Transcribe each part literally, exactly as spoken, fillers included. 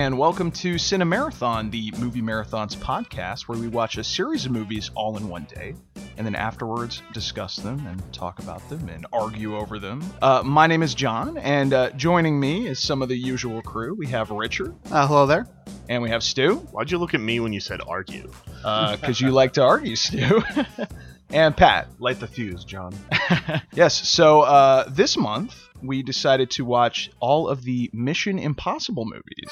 and welcome to Cinemarathon, the Movie Marathons podcast, where we watch a series of movies all in one day, and then afterwards discuss them and talk about them and argue over them. Uh, my name is John, and uh, joining me is some of the usual crew. We have Richard. Uh, hello there. And we have Stu. Why'd you look at me when you said argue? Because uh, you like to argue, Stu. And Pat. Light the fuse, John. Yes, so uh, this month we decided to watch all of the Mission Impossible movies.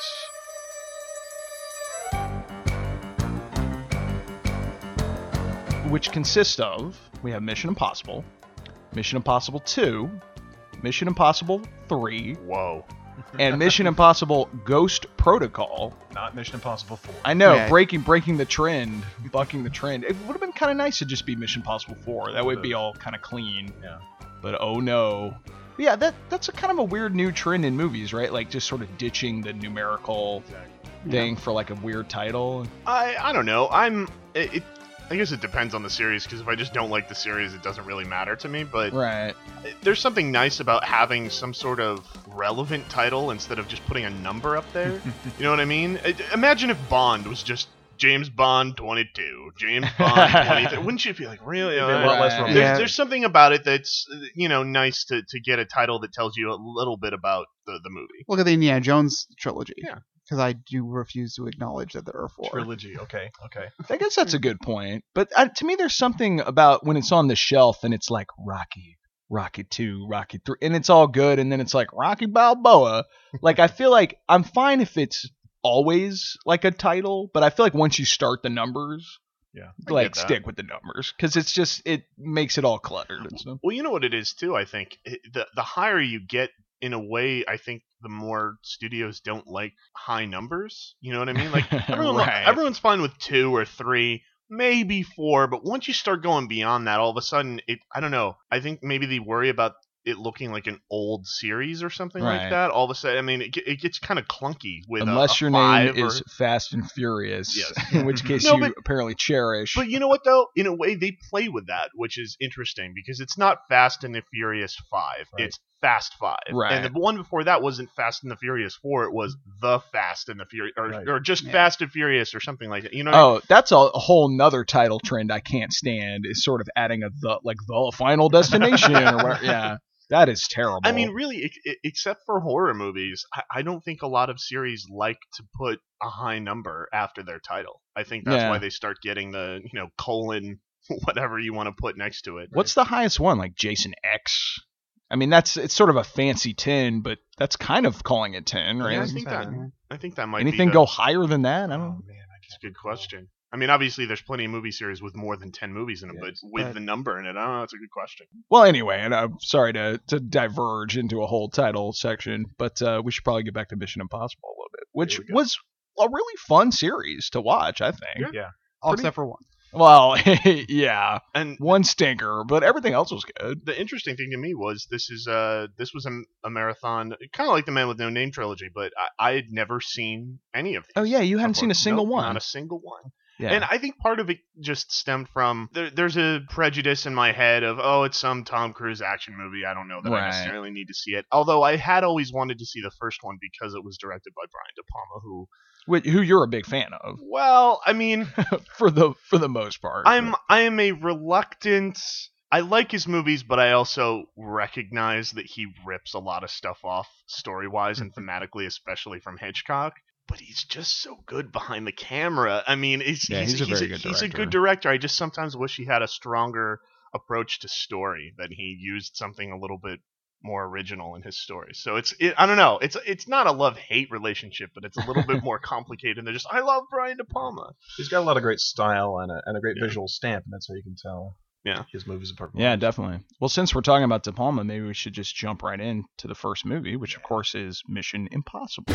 Which consist of, we have Mission Impossible, Mission Impossible two, Mission Impossible three, Whoa. and Mission Impossible Ghost Protocol. Not Mission Impossible four. I know, Yeah. breaking breaking the trend, bucking the trend. It would have been kind of nice to just be Mission Impossible four. That would be all kind of clean. Yeah. But oh no. Yeah, that that's a kind of a weird new trend in movies, right? Like just sort of ditching the numerical thing for like a weird title. I I don't know. I'm it. it I guess it depends on the series, because if I just don't like the series, it doesn't really matter to me. But Right. there's something nice about having some sort of relevant title instead of just putting a number up there. You know what I mean? I- Imagine if Bond was just James Bond twenty-two, James Bond twenty-three. Wouldn't you be like, really? It'd be a lot less Right. romantic. There's, Yeah. there's something about it that's, you know, nice to, to get a title that tells you a little bit about the, the movie. Look at the Indiana Jones trilogy. Yeah. Because I do refuse to acknowledge that there are four. Trilogy. Okay. Okay. I guess that's a good point. But uh, to me, there's something about when it's on the shelf and it's like Rocky, Rocky two, Rocky three, and it's all good, and then it's like Rocky Balboa. Like, I feel like I'm fine if it's always like a title, but I feel like once you start the numbers, Yeah. I like get that. stick with the numbers, because it's just, it makes it all cluttered and stuff. Well, you know what it is too. I think It- the the higher you get, in a way, I think the more studios don't like high numbers. You know what I mean? Like everyone, Right. everyone's fine with two or three, maybe four, but once you start going beyond that, all of a sudden, it I don't know. I think maybe they worry about it looking like an old series or something Right. like that. All of a sudden, I mean, it, ge- it gets kind of clunky with a- Unless a your five name or- is Fast and Furious, Yes. in which case No, you but- apparently cherish. But you know what, though? In a way, they play with that, which is interesting, because it's not Fast and the Furious five. Right. It's Fast five. Right. And the one before that wasn't Fast and the Furious four. It was The Fast and the Furious, or, Right. or just Yeah. Fast and Furious or something like that. You know what I mean? Oh, that's a, a whole nother title trend I can't stand, is sort of adding a the, like the Final Destination or whatever. Yeah, that is terrible. I mean, really, ex- ex- except for horror movies, I, I don't think a lot of series like to put a high number after their title. I think that's Yeah. why they start getting the, you know, colon, whatever you want to put next to it. what's the highest one? Like Jason X? I mean, that's it's sort of a fancy ten, but that's kind of calling it ten, right? Yeah, I Like, think that, I think that might anything be the, go higher than that? I Oh don't. man, I It's can't. a good question. I mean, obviously, there's plenty of movie series with more than ten movies in them, Yeah. but with But- the number in it, I don't know. That's a good question. Well, anyway, and I'm sorry to to diverge into a whole title section, but uh, we should probably get back to Mission Impossible a little bit, which Here we go. was a really fun series to watch, I think. Yeah. Yeah. All Pretty- except for one. Well, yeah, And one stinker, but everything else was good. the interesting thing to me was this is uh this was a, a marathon, kind of like the Man with No Name trilogy, but I, I had never seen any of these. Oh yeah, you hadn't before. seen a single Nope, one. Not a single one. Yeah. And I think part of it just stemmed from there, there's a prejudice in my head of, oh, it's some Tom Cruise action movie. I don't know that Right. I necessarily need to see it. Although I had always wanted to see the first one because it was directed by Brian De Palma, who, Wh- who you're a big fan of, well, I mean, for the for the most part. I'm I am a reluctant. I like his movies, but I also recognize that he rips a lot of stuff off story wise and thematically, especially from Hitchcock. But he's just so good behind the camera. I mean, he's, Yeah, he's, he's a very a, good he's a director. good director. I just sometimes wish he had a stronger approach to story, that he used something a little bit more original in his stories. So it's it, I don't know. It's it's not a love hate relationship, but it's a little bit more complicated than just I love Brian De Palma. He's got a lot of great style and a, and a great Yeah. visual stamp, and that's how you can tell. Yeah. His movies apart from Yeah, others. definitely. Well, since we're talking about De Palma, maybe we should just jump right into the first movie, which of course is Mission Impossible.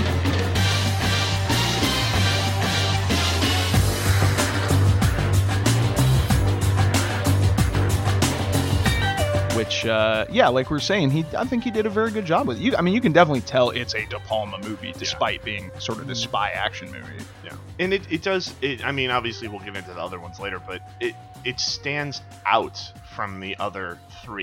Which, uh, yeah, like we were saying, he I think he did a very good job with it. You, I mean, you can definitely tell it's a De Palma movie, despite being sort of the spy action movie. Yeah, and it, it does. It, I mean, obviously we'll get into the other ones later, but it it stands out from the other three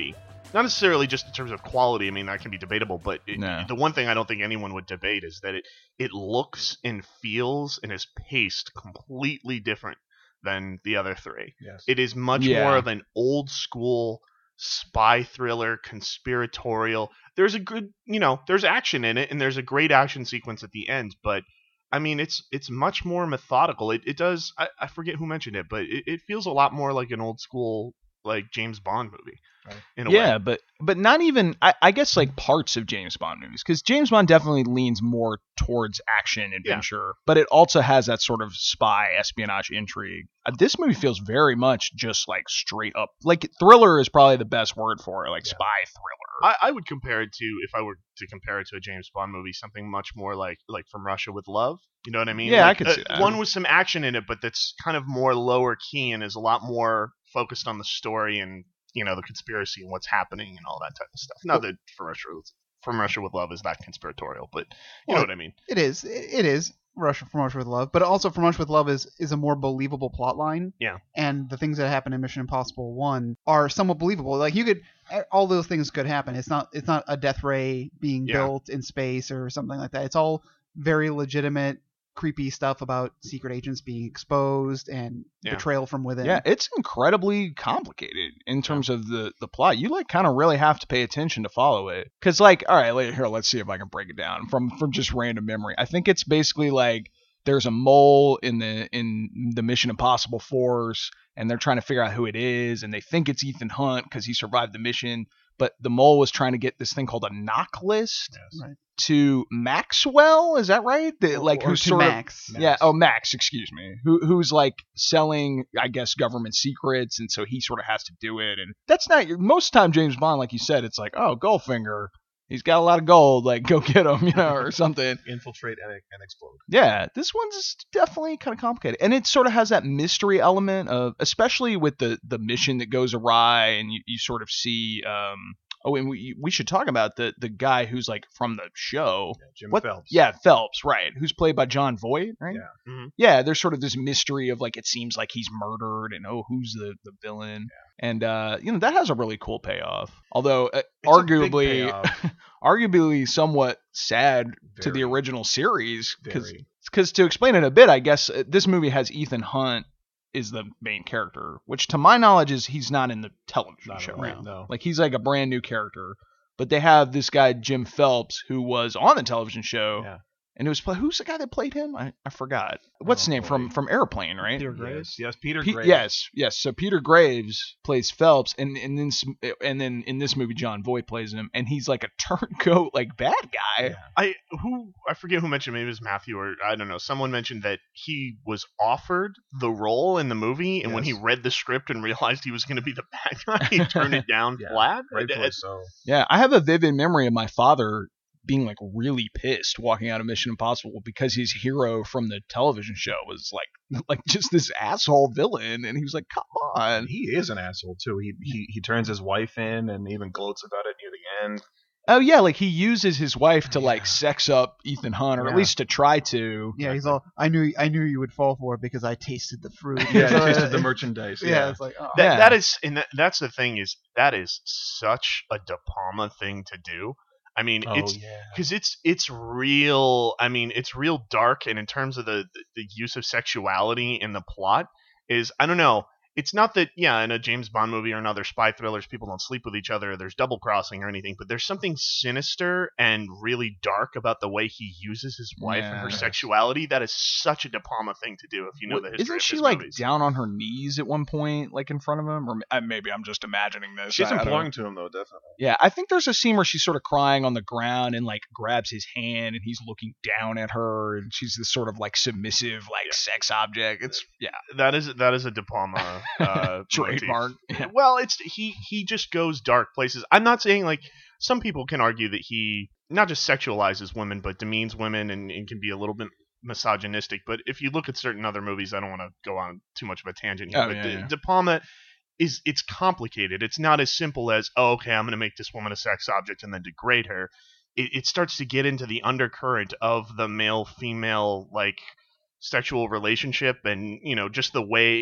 not necessarily just in terms of quality. I mean, that can be debatable, but it, No. the one thing I don't think anyone would debate is that it it looks and feels and is paced completely different than the other three. Yes. It is much Yeah. more of an old school spy thriller, conspiratorial. There's a good, you know, there's action in it, and there's a great action sequence at the end. But I mean, it's it's much more methodical. It it does. I, I forget who mentioned it, but it, it feels a lot more like an old school, like James Bond movie. Right. In a Yeah, way. but but not even I, I guess like parts of James Bond movies, because James Bond definitely leans more towards action adventure, but it also has that sort of spy espionage intrigue. Uh, this movie feels very much just like straight up like thriller is probably the best word for it, like Yeah. spy thriller. I, I would compare it to, if I were to compare it to a James Bond movie, something much more like like From Russia with Love. You know what I mean? Yeah, I Like, could uh, see that. One with some action in it, but that's kind of more lower key and is a lot more focused on the story and, you know, the conspiracy and what's happening and all that type of stuff. Not that From Russia with, From Russia with Love is that conspiratorial, but you Well, know what I mean. It is. It it is Russia from Russia with Love, but also from Russia with Love is is a more believable plot line. Yeah. And the things that happen in Mission Impossible One are somewhat believable. Like you could, all those things could happen. It's not it's not a death ray being Yeah. built in space or something like that. It's all very legitimate, creepy stuff about secret agents being exposed and Yeah. betrayal from within. Yeah, it's incredibly complicated in terms of the the plot. You like kind of really have to pay attention to follow it, because like, all right, let- here, let's see if I can break it down from from just random memory. I think it's basically like there's a mole in the in the Mission Impossible force, and they're trying to figure out who it is, and they think it's Ethan Hunt because he survived the mission. But the mole was trying to get this thing called a knock list Yes. Right. to Maxwell. Is that right? The, like or who's to sort of Max. Max. yeah. Oh, Max. Excuse me. Who who's like selling, I guess, government secrets, and so he sort of has to do it. And that's not your most time James Bond, like you said. It's like, oh, Goldfinger. He's got a lot of gold. Like, go get him, you know, or something. Infiltrate and, and explode. Yeah, this one's definitely kind of complicated, and it sort of has that mystery element of, especially with the the mission that goes awry, and you, you sort of see. Um, oh, and we we should talk about the the guy who's like from the show. Yeah, Jim What? Phelps. Yeah, Phelps, right? Who's played by John Voight, right? Yeah. Mhm. Yeah, there's sort of this mystery of like it seems like he's murdered, and oh, who's the the villain? And uh, you know that has a really cool payoff, although uh, It's a big arguably, payoff. arguably somewhat sad to the Very. original series, because Very. because to explain it a bit, I guess uh, this movie has Ethan Hunt is the main character, which to my knowledge is he's not in the television Not show, at all, right? no. Like he's like a brand new character, but they have this guy Jim Phelps who was on the television show, Yeah. and it was play- who's the guy that played him? I, I forgot. What's his Oh, name boy. from from Airplane, right? Peter Yes, Graves. yes, Peter Pe- Graves. yes, yes. So Peter Graves plays Phelps, and and then some- and then in this movie John Voight plays him, and he's like a turncoat, like bad guy. Yeah. I who I forget who mentioned, maybe it was Matthew or I don't know. Someone mentioned that he was offered the role in the movie, and when he Yes. read the script and realized he was going to be the bad guy, he turned it down Yeah, flat. Rightfully It- so. Yeah, I have a vivid memory of my father being like really pissed walking out of Mission Impossible because his hero from the television show was like like just this asshole villain, and he was like, "Come on." And he is an asshole too. He he he turns his wife in and even gloats about it near the end. Oh yeah, like he uses his wife to like Yeah. sex up Ethan Hunt, or at Yeah. least to try to. Yeah, he's all. I knew. I knew you would fall for it because I tasted the fruit. Yeah, So, he tasted uh, the merchandise. Yeah, Yeah, it's like. Oh. That, Yeah. that is, and that, that's the thing is that is such a De Palma thing to do. I mean, oh it's yeah. because it's it's real. I mean, it's real dark, and in terms of the, the the use of sexuality in the plot is, I don't know. It's not that, yeah, in a James Bond movie or in other spy thrillers, people don't sleep with each other, or there's double crossing or anything, but there's something sinister and really dark about the way he uses his wife and her Yeah. sexuality. That is such a De Palma thing to do if you know What- the history Isn't of she his like movies. down on her knees at one point, like in front of him? Or uh, maybe I'm just imagining this. She's I- I don't- imploring to him though, definitely. Yeah, I think there's a scene where she's sort of crying on the ground and like grabs his hand, and he's looking down at her, and she's this sort of like submissive, like Yeah. sex object. It's yeah, That is that is a De Palma uh, trademark. motif. Yeah. Well, it's he he just goes dark places. I'm not saying like some people can argue that he not just sexualizes women but demeans women and, and can be a little bit misogynistic. But if you look at certain other movies, I don't want to go on too much of a tangent here. Oh, but yeah, De, yeah. De Palma is it's complicated. It's not as simple as oh, okay, I'm going to make this woman a sex object and then degrade her. It, it starts to get into the undercurrent of the male female like sexual relationship and you know just the way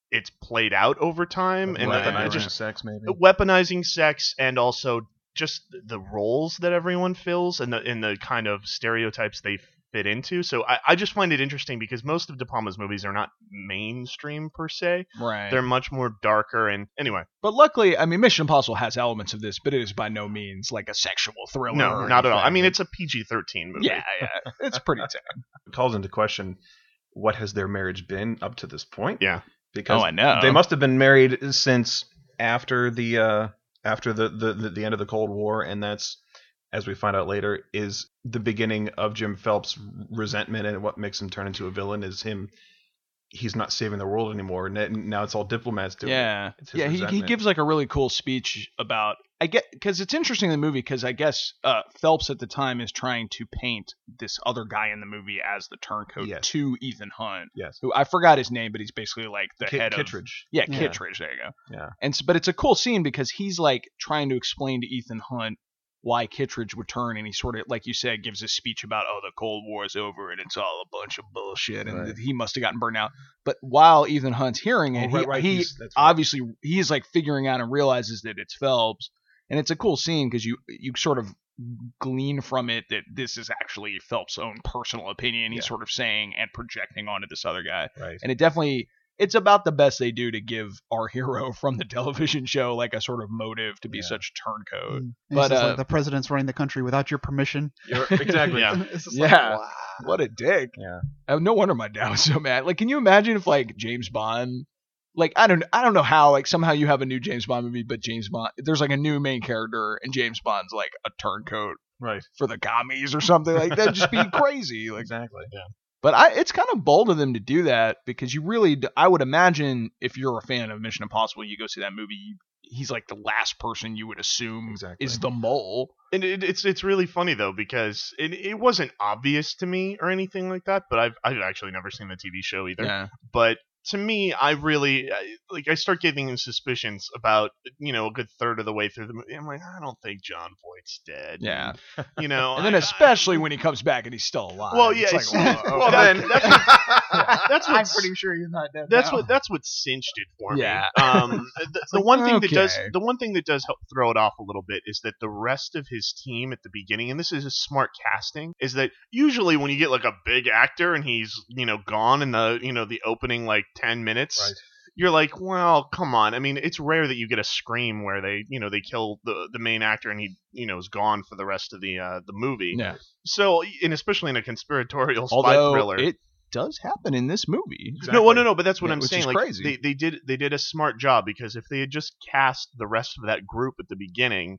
it's played out over time, and Right, uh, Weaponizing just sex, maybe. weaponizing sex, and also just the roles that everyone fills and the in the kind of stereotypes they fit into. So I, I just find it interesting because most of De Palma's movies are not mainstream per se. Right. They're much more darker. And anyway, But luckily, I mean, Mission Impossible has elements of this, but it is by no means like a sexual thriller. no, or not at all. I anything. mean, it's a P G thirteen movie. yeah, yeah, it's pretty tame. It calls into question what has their marriage been up to this point. Yeah. Because Oh, I know. they must have been married since after the uh, after the, the, the, the end of the Cold War, and that's, as we find out later, is the beginning of Jim Phelps' resentment, and what makes him turn into a villain is him. He's not saving the world anymore. and Now it's all diplomats doing it. Yeah, It's his yeah. He, he resentment. gives like a really cool speech about. I get because it's interesting in the movie because I guess uh, Phelps at the time is trying to paint this other guy in the movie as the turncoat Yes. to Ethan Hunt, Yes. who I forgot his name, but he's basically like the Kit- head of Kittredge. Yeah, Yeah. Kittredge. There you go. Yeah. And so, but it's a cool scene because he's like trying to explain to Ethan Hunt why Kittredge would turn, and he sort of, like you said, gives a speech about, oh, the Cold War is over and it's all a bunch of bullshit, and Right. that he must have gotten burned out. But while Ethan Hunt's hearing it, Oh, right, he, right, he he's- that's right. obviously he's like figuring out and realizes that it's Phelps, and it's a cool scene because you you sort of glean from it that this is actually Phelps' own personal opinion. He's Yeah. sort of saying and projecting onto this other guy. Right. And it definitely, it's about the best they do to give our hero from the television show like a sort of motive to be Yeah. such a turncoat. And But, it's just uh, like the president's running the country without your permission. You're- exactly. Yeah. It's just Yeah. like, wow. What a dick. Yeah. Uh, No wonder my dad was so mad. Like, can you imagine if like James Bond, like I don't, I don't know how, like somehow you have a new James Bond movie, but James Bond, there's like a new main character, and James Bond's like a turncoat Right. for the commies or something like that. Just be crazy. Like, Exactly. but I, it's kind of bold of them to do that because you really, d- I would imagine if you're a fan of Mission Impossible, you go see that movie. You, he's like the last person you would assume Exactly. is the mole. And it, it's it's really funny though because it, it wasn't obvious to me or anything like that. But I've I've actually never seen the T V show either. Yeah. But to me, I really I- like. I start getting suspicions about you know a good third of the way through the movie. I'm like, I don't think John Voight's dead. Yeah. You know, And then I- especially when he comes back and he's still alive. Well, yeah, It's it's- like, whoa, well, okay. then that's what, that's I'm what's pretty sure he's not dead. that's now. what that's what cinched it for Yeah. me. Um, the, the like, one thing that does okay. the one thing that does help throw it off a little bit is that the rest of his team at the beginning, and this is a smart casting, is that usually when you get like a big actor and he's you know gone in the you know the opening like ten minutes. Right. You're like, well, come on. I mean, it's rare that you get a Scream where they, you know, they kill the the main actor and he, you know, is gone for the rest of the uh, the movie. Yeah. So, and especially in a conspiratorial spy Although thriller, it does happen in this movie. no, well, no, no, but that's what Yeah, I'm which saying. is Like crazy. they they did they did a smart job because if they had just cast the rest of that group at the beginning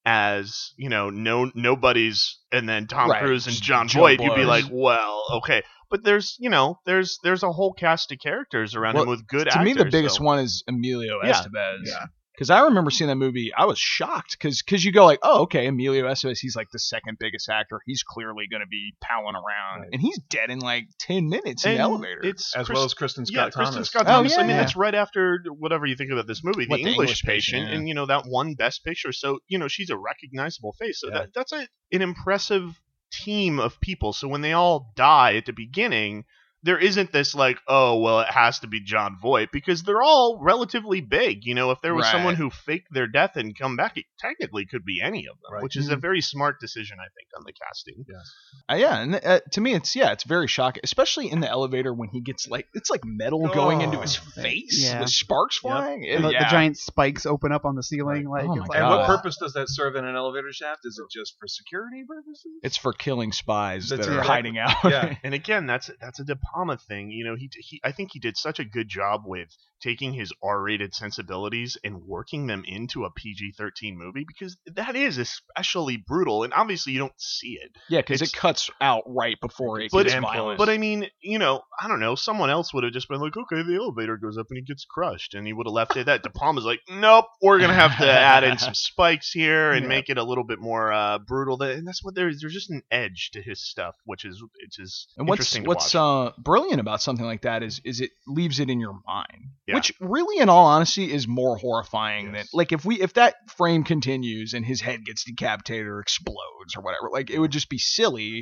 as you know no nobodies and then Tom Right, Cruise and just John Joe Voight, you'd be Blows. like, well, okay. But there's you know there's there's a whole cast of characters around Well, him with good to actors. me, the biggest so- one is Emilio Yeah. Estevez. Yeah. Because I remember seeing that movie, I was shocked because because you go like, oh, okay, Emilio Estevez, he's like the second biggest actor. He's clearly going to be palling around, Right. and he's dead in like ten minutes in and the elevator. It's As Chris- well as Kristen yeah, Scott Kristen Thomas. Scott Oh, Thomas. I mean, yeah. that's right after whatever you think about this movie, What, the, The English, English Patient, Patient, yeah. and you know that one Best Picture. So you know she's a recognizable face. So Yeah. that that's a, an impressive team of people. So when they all die at the beginning, there isn't this like, oh well, it has to be John Voight because they're all relatively big. You know, if there was Right. someone who faked their death and come back, it technically could be any of them, Right. which is a very smart decision, I think, on the casting. Uh, yeah, and uh, to me, it's yeah, it's very shocking, especially in the elevator when he gets like it's like metal going into his Oh, face yeah. with sparks Yep. flying. And the, yeah. the giant spikes open up on the ceiling. Like, Oh it's my like, And God. what purpose does that serve in an elevator shaft? Is it just for security purposes? It's for killing spies That's that are exactly- hiding out. Yeah. And again, that's that's a De Palma thing. You know, he he I think he did such a good job with taking his R-rated sensibilities and working them into a P G thirteen movie because that is especially brutal. And obviously, you don't see it. Yeah, because it It's- cuts out right before it But gets it- violent. But I mean, you know, I don't know. Someone else would have just been like, okay, the elevator goes up and he gets crushed, and he would have left it at that. De Palma's like, nope, we're gonna have to add in some spikes here and Yeah. make it a little bit more uh, brutal. That- And that's what there's there's just an edge to his stuff, which is which is And what's interesting to what's watch. uh, brilliant about something like that is is it leaves it in your mind, Yeah. which really, in all honesty, is more horrifying than Yes. like if we if that frame continues and his head gets decapitated or explodes or whatever, like it would just be silly.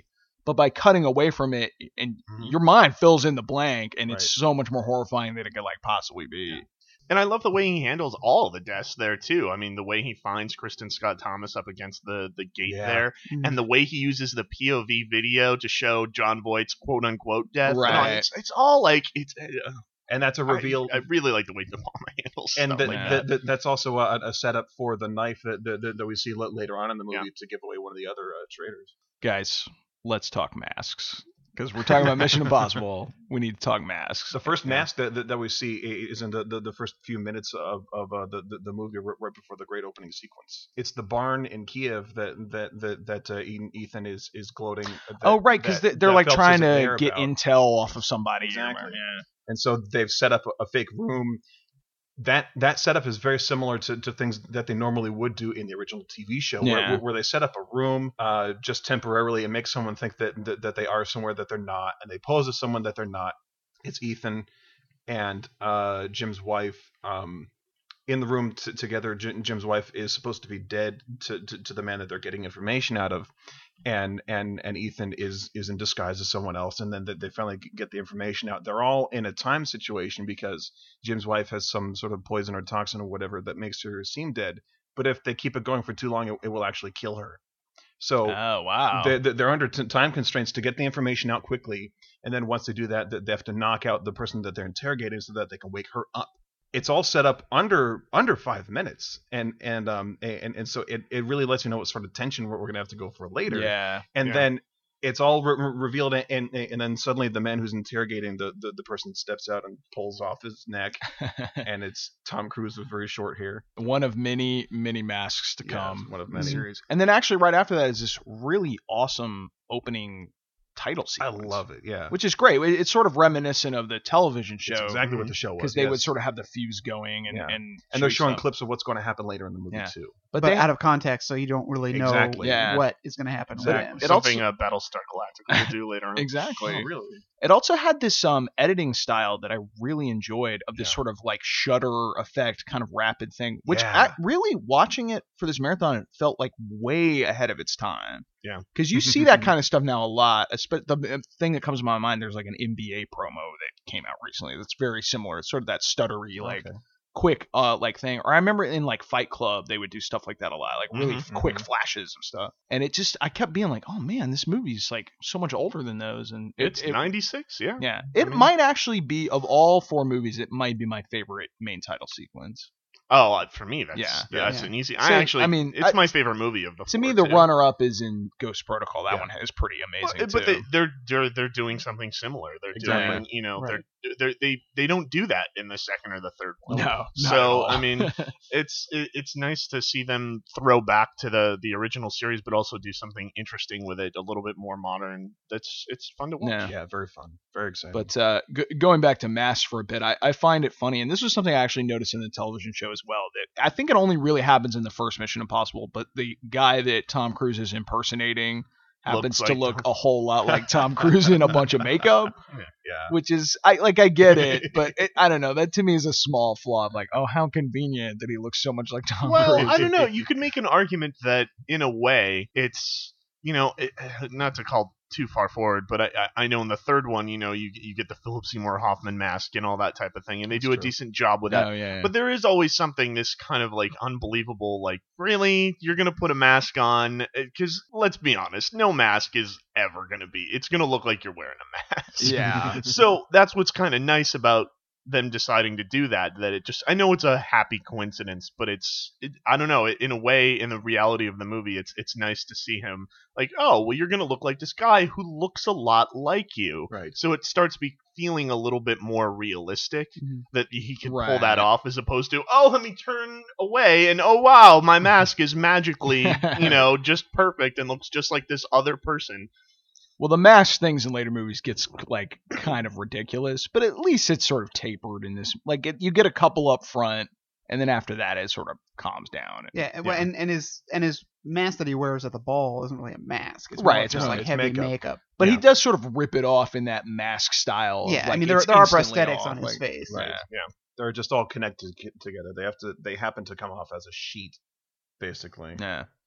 but by cutting away from it, and Mhm. your mind fills in the blank, and Right. it's so much more horrifying than it could like possibly be. And I love the way he handles all the deaths there too. I mean, the way he finds Kristen Scott Thomas up against the, the gate Yeah. there, Mhm. and the way he uses the P O V video to show John Voight's quote unquote death. Right. No, it's, it's all like it's. Uh, And that's a reveal. I, I really like the way De Palma handles and stuff that, like Yeah. that. that, that that's also a, a setup for the knife that that, that we see la- later on in the movie Yeah. to give away one of the other uh, traitors. Guys, let's talk masks because we're talking about Mission Impossible. We need to talk masks. The first Yeah. mask that, that, that we see i- is in the, the, the first few minutes of, of uh, the, the the movie right right before the great opening sequence. It's the barn in Kiev that that that, that uh, Ethan- Ethan is is gloating. That, Oh, right, because that- they're that like Phelps trying isn't to there get about. intel off of somebody. Exactly. Yeah. And so they've set up a, a fake room. That that setup is very similar to, to things that they normally would do in the original T V show, Yeah. where, where they set up a room uh, just temporarily and make someone think that, that that they are somewhere that they're not, and they pose as someone that they're not. It's Ethan and uh, Jim's wife um, in the room t- together. J- Jim's wife is supposed to be dead to, to, to the man that they're getting information out of, and and and Ethan is is in disguise as someone else, and then they- they finally get the information out. They're all in a time situation because Jim's wife has some sort of poison or toxin or whatever that makes her seem dead. But if they keep it going for too long, it, it will actually kill her. So Oh wow. they, they- they're under t- time constraints to get the information out quickly, and then once they do that, th- they have to knock out the person that they're interrogating so that they can wake her up. It's all set up under under five minutes, and and um and, and so it, it really lets you know what sort of tension we're, we're gonna have to go for later. Yeah. And Yeah. then it's all re- re- revealed, and, and and then suddenly the man who's interrogating the, the the person steps out and pulls off his neck, and it's Tom Cruise with very short hair. One of many, many masks to Yeah, come. one of in the many. series. And then actually right after that is this really awesome opening title I sequence. love it. Yeah, Which is great. It- It's sort of reminiscent of the television show. it's exactly what the show was. because they would yes. sort of have the fuse going and Yeah. and, and they're show showing stuff. clips of what's going to happen later in the movie Yeah. too. but, but they out of context, so you don't really know Exactly. Yeah. what is going to happen. with Exactly. it. It Something also- uh, Battlestar Galactica will do later on. exactly. Oh, really? It also had this um editing style that I really enjoyed of this Yeah. sort of like shutter effect kind of rapid thing, which Yeah. I, really watching it for this marathon it felt like way ahead of its time. Yeah. Because you see that kind of stuff now a lot. Espe- The thing that comes to my mind, there's like an N B A promo that came out recently that's very similar. It's sort of that stuttery like Okay. quick uh like thing. Or I remember in like Fight Club they would do stuff like that a lot, like really Mhm, quick mhm. flashes of stuff. And it just I kept being like, oh man, this movie's like so much older than those. And it, It's it, ninety-six, yeah. yeah, it mean- might actually be of all four movies, it might be my favorite main title sequence. Oh, uh, for me, that's Yeah. yeah, that's Yeah. an easy. See, I actually, I mean, it's I- my favorite movie of the. To me, four, the too. runner-up is in Ghost Protocol. That Yeah. one is pretty Well, amazing but too. they, they're they're they're doing something similar. They're Exactly. doing, you know, Right. they're, they're they they don't do that in the second or the third one. no, not So, at all. I mean, it's it, it's nice to see them throw back to the the original series, but also do something interesting with it, a little bit more modern. That's it's fun to watch. Yeah. Yeah, very fun, very exciting. But uh, g- going back to Masks for a bit, I, I find it funny, and this was something I actually noticed in the television show as well. That I think it only really happens in the first Mission Impossible, but the guy that Tom Cruise is impersonating happens Looks to like look Tom- a whole lot like Tom Cruise in a bunch of makeup, yeah, which is I like I get it, but it, I don't know. That to me is a small flaw. Of like, oh, how convenient that he looks so much like Tom Well, Cruise. I don't know. You could make an argument that, in a way, it's you know, it, not to call too far forward, but I, I I know in the third one, you know, you you get the Philip Seymour Hoffman mask and all that type of thing, and they That's do a true. decent job with that. Oh yeah, But there is always something this kind of like unbelievable, like really, you're gonna put a mask on? Because let's be honest, no mask is ever gonna be. It's gonna look like you're wearing a mask. yeah. So that's what's kind of nice about them deciding to do that. That it just, I know it's a happy coincidence, but it's, it, I don't know. In a way, in the reality of the movie, it's it's nice to see him like, oh, well, you're gonna look like this guy who looks a lot like you. right. So it starts be feeling a little bit more realistic Mhm. that he can pull Right. that off, as opposed to, oh, let me turn away and oh wow, my mask is magically, you know, just perfect and looks just like this other person. Well, the mask things in later movies gets like kind of ridiculous, but at least it's sort of tapered in this. Like it, you get a couple up front, and then after that, it sort of calms down. Yeah, and- well, Yeah. and and his and his mask that he wears at the ball isn't really a mask. It's more Right, like it's just not, like it's heavy makeup. makeup. But he Yeah. does sort of rip it off in that mask style. of, Yeah, I like, mean there it's there are instantly prosthetics off, on his like- face. Right. Yeah. They're just all connected ki- together. They have to. They happen to come off as a sheet, basically. Yeah.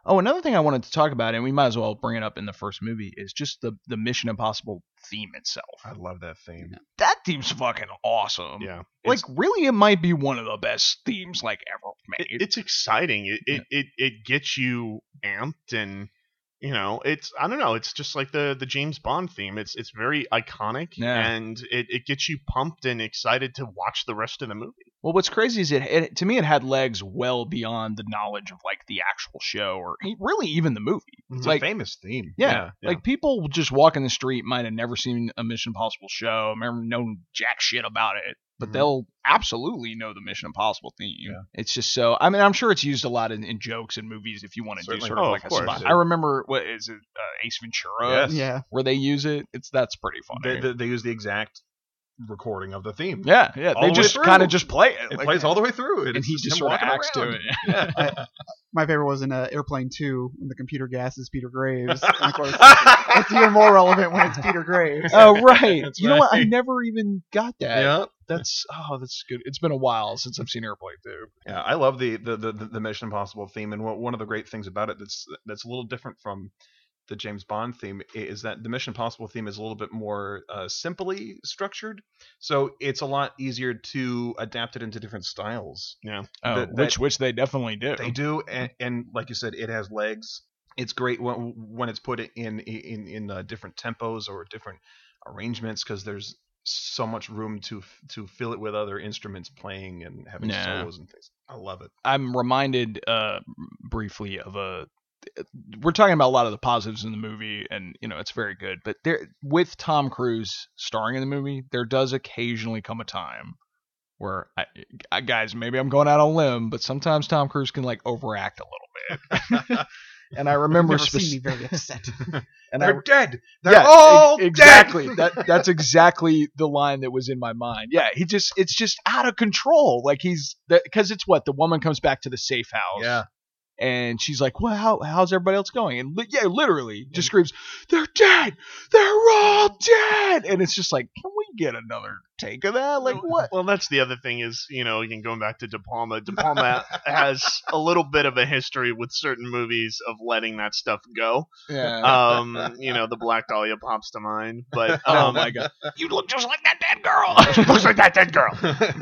Oh, another thing I wanted to talk about, and we might as well bring it up in the first movie, is just the the Mission Impossible theme itself. I love that theme. That theme's fucking awesome. Yeah. Like, It's- really, it might be one of the best themes like ever made. it, it's exciting. It, it it it gets you amped, and you know, it's I don't know. It's just like the the James Bond theme. It's it's very iconic, Yeah. and it, it gets you pumped and excited to watch the rest of the movie. Well, what's crazy is it, it to me it had legs well beyond the knowledge of like the actual show or e- really even the movie. It's like a famous theme. yeah, yeah. like people just walking the street might have never seen a Mission Impossible show, never known jack shit about it, but Mhm. they'll absolutely know the Mission Impossible theme. Yeah. It's just so. I mean, I'm sure it's used a lot in, in jokes and movies if you want to do Certainly. sort of Oh, like of a course. spot. I remember what is it, uh, Ace Ventura, Yes. Yeah. where they use it. It's that's pretty funny. They, they, they use the exact recording of the theme. yeah, yeah, all they the way just through. kind of just play it. It like- plays all the way through. It and is he just him sort of walking acts to around. it. Yeah. My favorite was in uh, Airplane two when the computer gasses Peter Graves. And of course, it's even more relevant when it's Peter Graves. Oh right. That's You know what? I right. never even got that. Yeah. That's oh, that's good. It's been a while since I've seen Airplane two. Yeah, I love the the, the the Mission Impossible theme, and what, one of the great things about it that's that's a little different from the James Bond theme is that the Mission Impossible theme is a little bit more uh, simply structured, so it's a lot easier to adapt it into different styles. Yeah. Oh, That- which that- which they definitely do. They do, and, and like you said, it has legs. It's great when when it's put in in in uh, different tempos or different arrangements because there's so much room to to fill it with other instruments playing and having Yeah. solos and things. I love it. I'm reminded uh, briefly of a. We're talking about a lot of the positives in the movie, and you know it's very good. But there, with Tom Cruise starring in the movie, there does occasionally come a time where, I, I, guys, maybe I'm going out on a limb, but sometimes Tom Cruise can like overact a little bit. and I remember You've never spec- seen me very upset. and I, They're dead. They're yeah, all e- exactly. dead. that that's exactly the line that was in my mind. Yeah, he just it's just out of control. Like he's because it's what the woman comes back to the safe house. Yeah. And she's like, "Well, how, how's everybody else going?" And li- yeah, literally just screams, "They're dead! They're all dead!" And it's just like, can we get another take of that? Like what? Well, that's the other thing is, you know, again, going back to De Palma, De Palma has a little bit of a history with certain movies of letting that stuff go. Yeah. Um, you know, the Black Dahlia pops to mind, but oh um, my god, you look just like that dead girl. looks like that dead girl.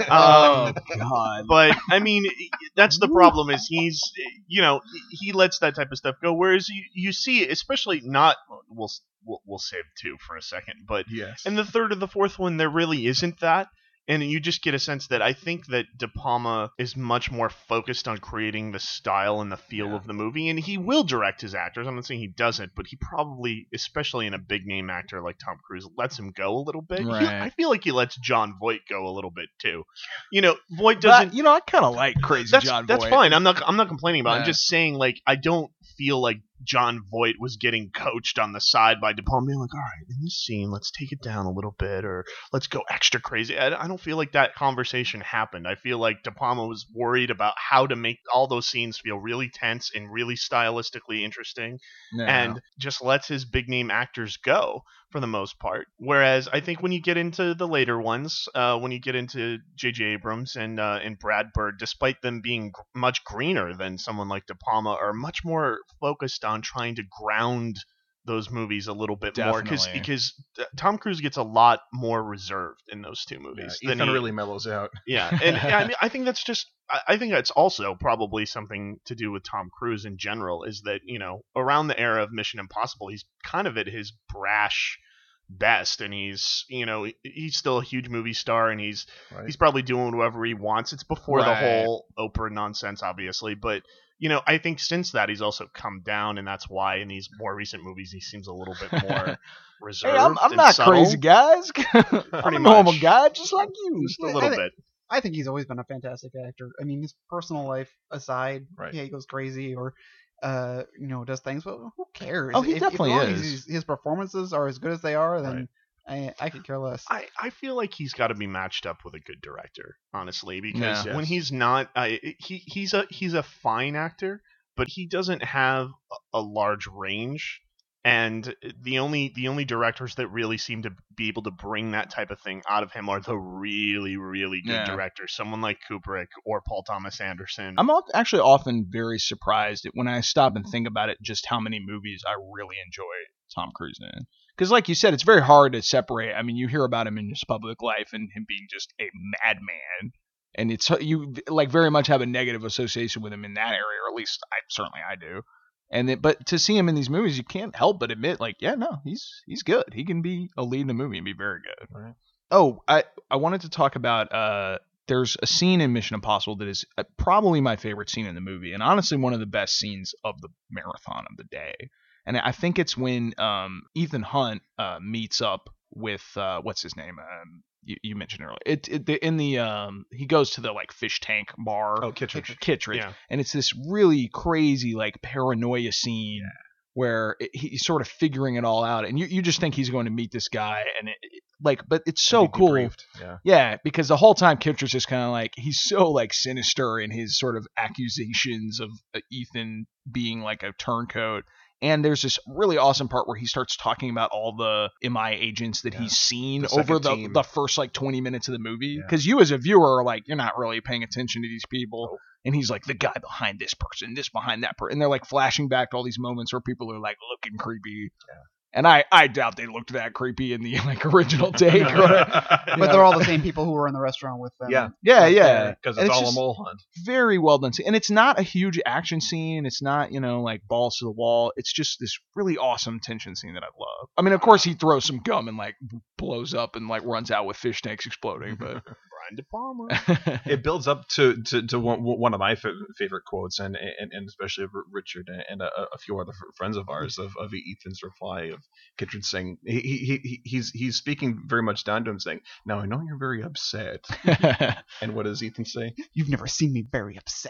oh Um, god. but I mean, that's the problem is he's, you know, he lets that type of stuff go. Whereas you, you see, especially not, we'll, we'll we'll save two for a second, but Yes. in the third or the fourth one, there really isn't that. And you just get a sense that I think that De Palma is much more focused on creating the style and the feel Yeah. of the movie. And he will direct his actors. I'm not saying he doesn't, but he probably, especially in a big name actor like Tom Cruise, lets him go a little bit. He- Right. I feel like he lets John Voight go a little bit too. You know, Voight But, doesn't. you know, I kind of like Crazy that's John that's Voight. fine. I'm not I'm not complaining about it. Yeah. I'm just saying, like, I don't feel like John Voight was getting coached on the side by De Palma, being like, all right, in this scene, let's take it down a little bit, or let's go extra crazy. I, I don't feel like that conversation happened. I feel like De Palma was worried about how to make all those scenes feel really tense and really stylistically interesting, Yeah. and just lets his big name actors go for the most part. Whereas I think when you get into the later ones, uh, when you get into J J Abrams and uh, and Brad Bird, despite them being gr- much greener than someone like De Palma, are much more focused on trying to ground those movies a little bit more because Definitely. because uh, Tom Cruise gets a lot more reserved in those two movies. Yeah, than Ethan he- really mellows out. yeah, and I mean, I think that's just. I I think that's also probably something to do with Tom Cruise in general. Is that, you know, around the era of Mission Impossible, he's kind of at his brash best, and he's, you know, he- he's still a huge movie star, and he's Right. he's probably doing whatever he wants. It's before the Right. whole Oprah nonsense, obviously, but. You know, I think since that he's also come down, and that's why in these more recent movies he seems a little bit more reserved. Hey, I'm, I'm and not subtle. crazy, guys. I'm Pretty a normal much. guy, just like you. Just a Yeah, little I bit. I think he's always been a fantastic actor. I mean, his personal life aside, Right. yeah, he goes crazy or, uh, you know, does things. But who cares? Oh, he If- if definitely as long as is. His, his performances are as good as they are, then Right. I, I could care less. I, I feel like he's got to be matched up with a good director, honestly, because Yeah. when Yes. he's not, I, he he's a he's a fine actor, but he doesn't have a, a large range, And the only the only directors that really seem to be able to bring that type of thing out of him are the really, really good Yeah. directors. Someone like Kubrick or Paul Thomas Anderson. I'm al- actually often very surprised at when I stop and think about it, just how many movies I really enjoy Tom Cruise in. Because, like you said, it's very hard to separate. I mean, you hear about him in his public life and him being just a madman, and it's you like very much have a negative association with him in that area, or at least I certainly I do. And then, but to see him in these movies, you can't help but admit, like, yeah, no, he's he's good. He can be a lead in a movie and be very good. Right. Oh, I I wanted to talk about uh. There's a scene in Mission Impossible that is probably my favorite scene in the movie, and honestly one of the best scenes of the marathon of the day. And I think it's when um, Ethan Hunt uh, meets up with uh, what's his name? Um, you, you mentioned earlier. It, it the, in the um, he goes to the like fish tank bar. Oh, Kittredge. Kittredge, Yeah. and it's this really crazy like paranoia scene. Yeah. Where it, he's sort of figuring it all out, and you, you just think he's going to meet this guy, and it, it, like, but it's so Be cool. debriefed, Yeah. Yeah, because the whole time Kittredge is kind of like he's so like sinister in his sort of accusations of uh, Ethan being like a turncoat. And there's this really awesome part where he starts talking about all the M I agents that Yeah. he's seen The over second the, team. the first like twenty minutes of the movie. Yeah. Because you as a viewer are like, you're not really paying attention to these people. Nope. And he's like, the guy behind this person, this behind that person. And they're like flashing back to all these moments where people are like looking creepy. Yeah. And I, I doubt they looked that creepy in the like original take. Right? But Yeah. they're all the same people who were in the restaurant with them. Yeah. Yeah, yeah. Because And it's all just a mole hunt. very well done. And it's not a huge action scene. It's not, you know, like balls to the wall. It's just this really awesome tension scene that I love. I mean, of course, he throws some gum and like blows up and like runs out with fish tanks exploding. But Brian De Palma. It builds up to to, to one, one of my fa- favorite quotes, and, and and especially of Richard and a, a few other f- friends of ours of, of Ethan's reply of Kittredge saying he, he, he he's he's speaking very much down to him, saying, "Now I know you're very upset." And what does Ethan say? You've never seen me very upset.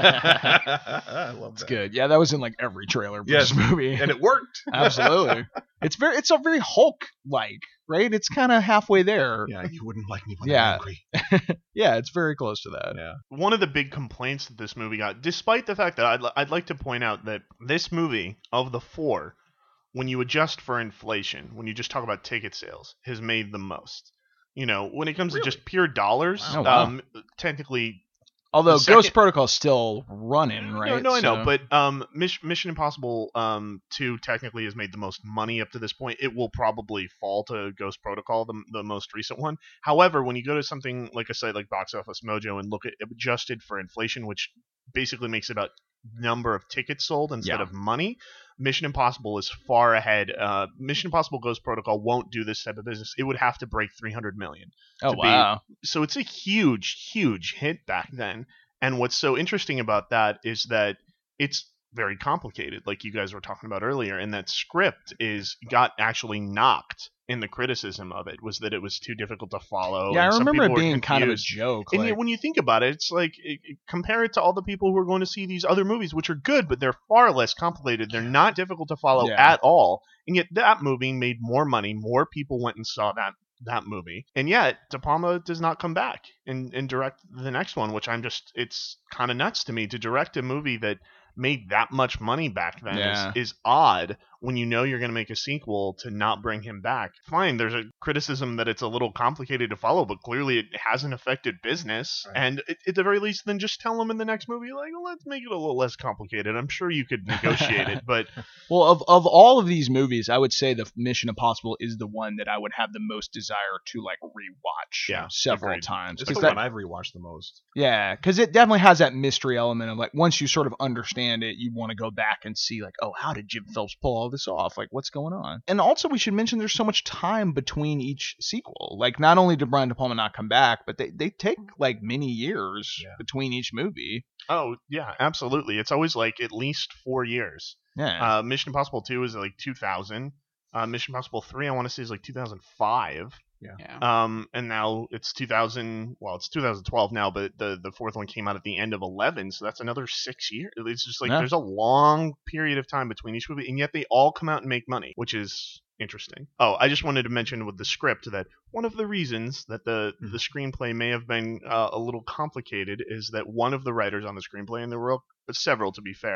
I love It's that. good. Yeah, that was in like every trailer for Yes. this movie. And it worked. Absolutely. It's very, it's a very Hulk like, right? It's kind of halfway there. Yeah, you wouldn't like me when Yeah. I'm angry. Yeah, it's very close to that. Yeah. One of the big complaints that this movie got, despite the fact that I'd, li- I'd like to point out that this movie, of the four, when you adjust for inflation, when you just talk about ticket sales, has made the most. You know, when it comes Really? to just pure dollars, Wow. Oh, wow. um, technically Although The second- Ghost Protocol is still running, right? No, no, I know, So- but um, Mission, Mission Impossible um, two technically has made the most money up to this point. It will probably fall to Ghost Protocol, the, the most recent one. However, when you go to something like a site like Box Office Mojo and look at adjusted for inflation, which basically makes it about number of tickets sold instead Yeah. of money, Mission Impossible is far ahead. Uh, Mission Impossible Ghost Protocol won't do this type of business. It would have to break three hundred million. oh to be- wow. So it's a huge, huge hit back then. And what's so interesting about that is that it's very complicated, like you guys were talking about earlier, and that script is got actually knocked in the criticism of it was that it was too difficult to follow. Yeah, I and some remember it people were being kind of a confused. joke. And like- yet when you think about it, it's like it, it- compare it to all the people who are going to see these other movies, which are good, but they're far less complicated. They're not difficult to follow Yeah. at all. And yet that movie made more money. More people went and saw that that movie. And yet De Palma does not come back and, and direct the next one, which I'm just it's kind of nuts to me to direct a movie that made that much money back then Yeah. is, is odd when you know you're going to make a sequel to not bring him back. Fine, there's a criticism that it's a little complicated to follow, but clearly it hasn't affected business. Right. And at, at the very least, then just tell him in the next movie, like, well, let's make it a little less complicated. I'm sure you could negotiate it, but Well, of of all of these movies, I would say the Mission Impossible is the one that I would have the most desire to like rewatch Yeah, several agreed. times. It's 'Cause the that- one I've rewatched the most. yeah, because it definitely has that mystery element of like once you sort of understand it, you want to go back and see like, oh, how did Jim Phelps pull all this off? Like, what's going on? And also, we should mention there's so much time between each sequel. Like, not only did Brian De Palma not come back, but they they take like many years Yeah. between each movie. oh, yeah, absolutely. It's always like at least four years. Yeah. Uh, Mission Impossible two is like two thousand. Uh, Mission Impossible three, I want to say, is like two thousand five. Yeah. Um, and now it's two thousand. Well, it's two thousand twelve now, but the the fourth one came out at the end of eleven, so that's another six years. It's just like Yeah. there's a long period of time between each movie, and yet they all come out and make money, which is interesting. Oh, I just wanted to mention with the script that one of the reasons that the Mhm. the screenplay may have been uh, a little complicated is that one of the writers on the screenplay, and there were several to be fair,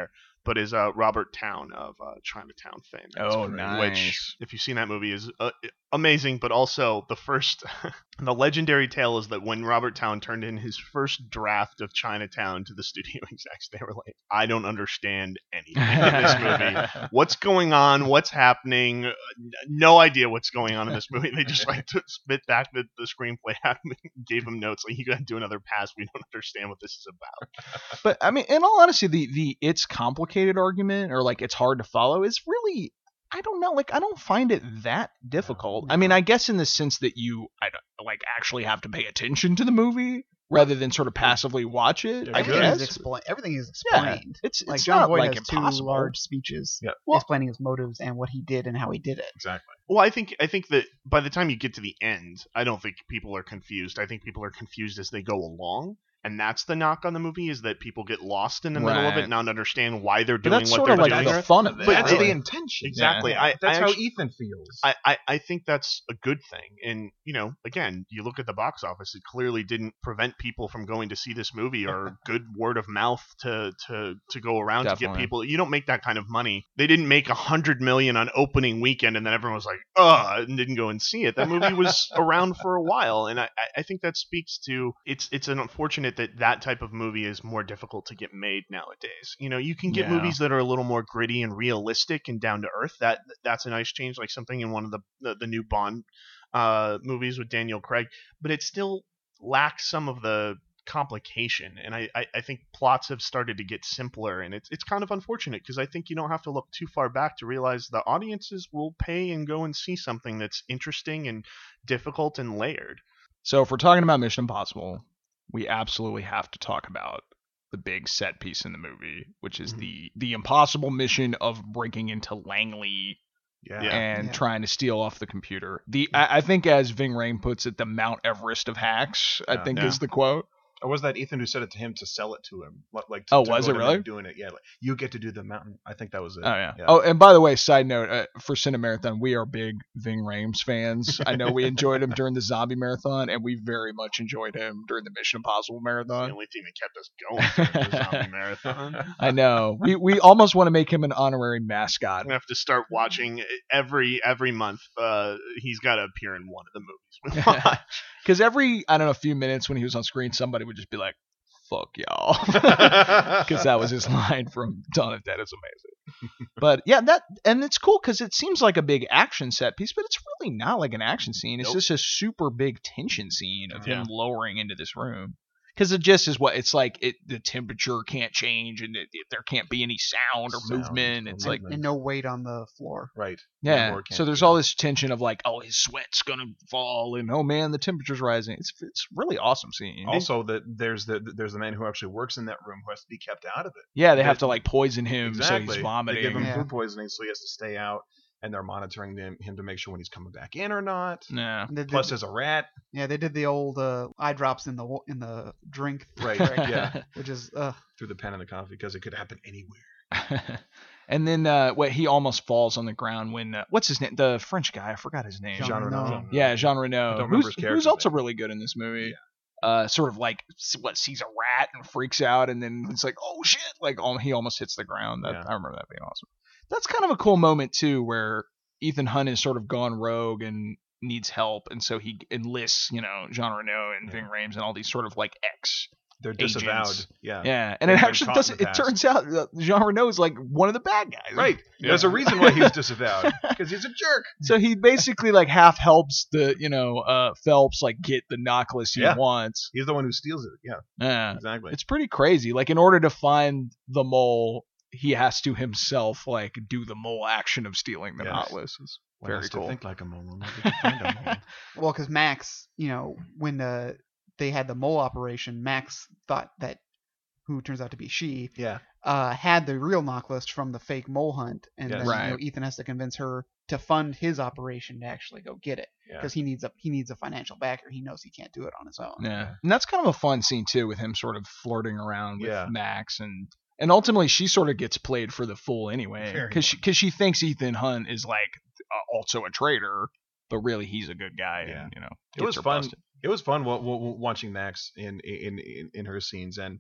but is uh, Robert Towne of uh, Chinatown fame. That's Oh, great, nice. Which, if you've seen that movie, is uh, amazing. But also the first, the legendary tale is that when Robert Towne turned in his first draft of Chinatown to the studio execs, they were like, "I don't understand anything in this movie. What's going on? What's happening? No idea what's going on in this movie." They just like to spit back the, the screenplay at him and gave him notes like, "You got to do another pass. We don't understand what this is about." But I mean, in all honesty, the the it's complicated argument, or like it's hard to follow, is really, I don't know, like I don't find it that difficult. I mean, I guess in the sense that you I don't like actually have to pay attention to the movie rather than sort of passively watch it. I Everything guess is explained. Everything is Yeah, explained. it's like it's John not Voight like has impossible. two large speeches Yeah. Well- explaining his motives and what he did and how he did it. Exactly. Well, I think I think that by the time you get to the end, I don't think people are confused. I think people are confused as they go along. And that's the knock on the movie, is that people get lost in the middle of it Right. and not understand why they're But doing that's what sort they're of like doing. the fun of it. But That's really. the intention. Exactly. Yeah. I, That's I how actually- Ethan feels. I, I, I think that's a good thing. And, you know, again, you look at the box office, it clearly didn't prevent people from going to see this movie or good word of mouth to, to, to go around to Definitely. get people. You don't make that kind of money. They didn't make a hundred million on opening weekend and then everyone was like, ugh, and didn't go and see it. That movie was around for a while. And I, I think that speaks to, it's, it's unfortunate that that type of movie is more difficult to get made nowadays. You know, you can get Yeah. movies that are a little more gritty and realistic and down to earth. That that's a nice change, like something in one of the the, the new Bond uh, movies with Daniel Craig. But it still lacks some of the complication, and I, I, I think plots have started to get simpler, and it's it's kind of unfortunate because I think you don't have to look too far back to realize the audiences will pay and go and see something that's interesting and difficult and layered. So if we're talking about Mission Impossible, we absolutely have to talk about the big set piece in the movie, which is Mhm. the the impossible mission of breaking into Langley Yeah. Yeah. and Yeah. trying to steal off the computer. The I, I think, as Ving Rhames puts it, the Mount Everest of hacks, I Yeah. think Yeah. is the quote. Or was that Ethan who said it to him to sell it to him? Like, like Oh, to was go it to really? him doing it? Yeah, like, you get to do the mountain. I think that was it. Oh yeah. Oh, and by the way, side note, uh, for Cine Marathon, we are big Ving Rhames fans. I know we enjoyed him during the Zombie Marathon, and we very much enjoyed him during the Mission Impossible It's the Marathon. only thing that kept us going during the zombie marathon. I know. We we almost want to make him an honorary mascot. I'm gonna have to start watching every every month. Uh, he's got to appear in one of the movies we watch. Because every, I don't know, a few minutes when he was on screen, somebody would just be like, fuck y'all. Because that was his line from Dawn of the Dead. It's amazing. But yeah, that, and it's cool because it seems like a big action set piece, but it's really not like an action scene. It's Nope. just a super big tension scene of him Yeah. lowering into this room. Because it just is what it's like. It the temperature can't change, and it, it, there can't be any sound or Sound movement. or It's And, like, movement. and no weight on the floor. Right. yeah. Lord can't So there's do all that. this tension of like, oh, his sweat's gonna fall, and oh man, the temperature's rising. It's it's really awesome scene. Also, that there's the there's the man who actually works in that room who has to be kept out of it. Yeah, they have They- to like poison him Exactly. so he's vomiting. They give him Yeah. food poisoning, so he has to stay out, and they're monitoring him, him to make sure when he's coming back in or not. Yeah. They did- Plus, there's a rat. yeah, they did the old uh, eye drops in the wa- in the drink, Right. Right. Yeah. which is uh, Through the pen and the coffee, because it could happen anywhere. And then uh, what he almost falls on the ground when uh, what's his name? The French guy, I forgot his name. Jean Jean Reno. Reno. Yeah, Jean Reno, I don't remember who's, his who's character's also name. really good in this movie. Uh, sort of like s- what sees a rat and freaks out, and then it's like, oh shit! Like al- he almost hits the ground. That, Yeah. I remember that being awesome. That's kind of a cool moment too, where Ethan Hunt has sort of gone rogue and needs help, and so he enlists, you know, Jean Reno and Ving Rhames and all these sort of like ex. They're Agents. disavowed. Yeah. Yeah, and They've it been actually caught in doesn't. the It past. turns out that Jean Reno is like one of the bad guys. Right. Yeah. There's a reason why he's disavowed. Because he's a jerk. So he basically like half helps the you know uh Phelps like get the knockless he Yeah. wants. He's the one who steals it. Yeah. Yeah, Exactly. it's pretty crazy. Like in order to find the mole, he has to himself like do the mole action of stealing the Yes. knockless. It's One very has to cool. think like a mole. in order to find a mole. well, because Max, you know, when uh, they had the mole operation, Max thought that who turns out to be she Yeah. uh, had the real knock list from the fake mole hunt, and Yes. then you know, Right. Ethan has to convince her to fund his operation to actually go get it Yeah. because he needs a he needs a financial backer. He knows he can't do it on his own. Yeah, and that's kind of a fun scene too, with him sort of flirting around with Yeah. Max, and and ultimately she sort of gets played for the fool anyway, Very because she because she thinks Ethan Hunt is like uh, also a traitor, but really he's a good guy, Yeah. and you know It gets was her fun. busted. It was fun w- w- watching Max in, in in in her scenes, and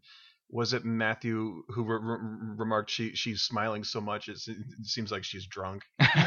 was it Matthew who re- re- remarked she she's smiling so much it's, it seems like she's drunk.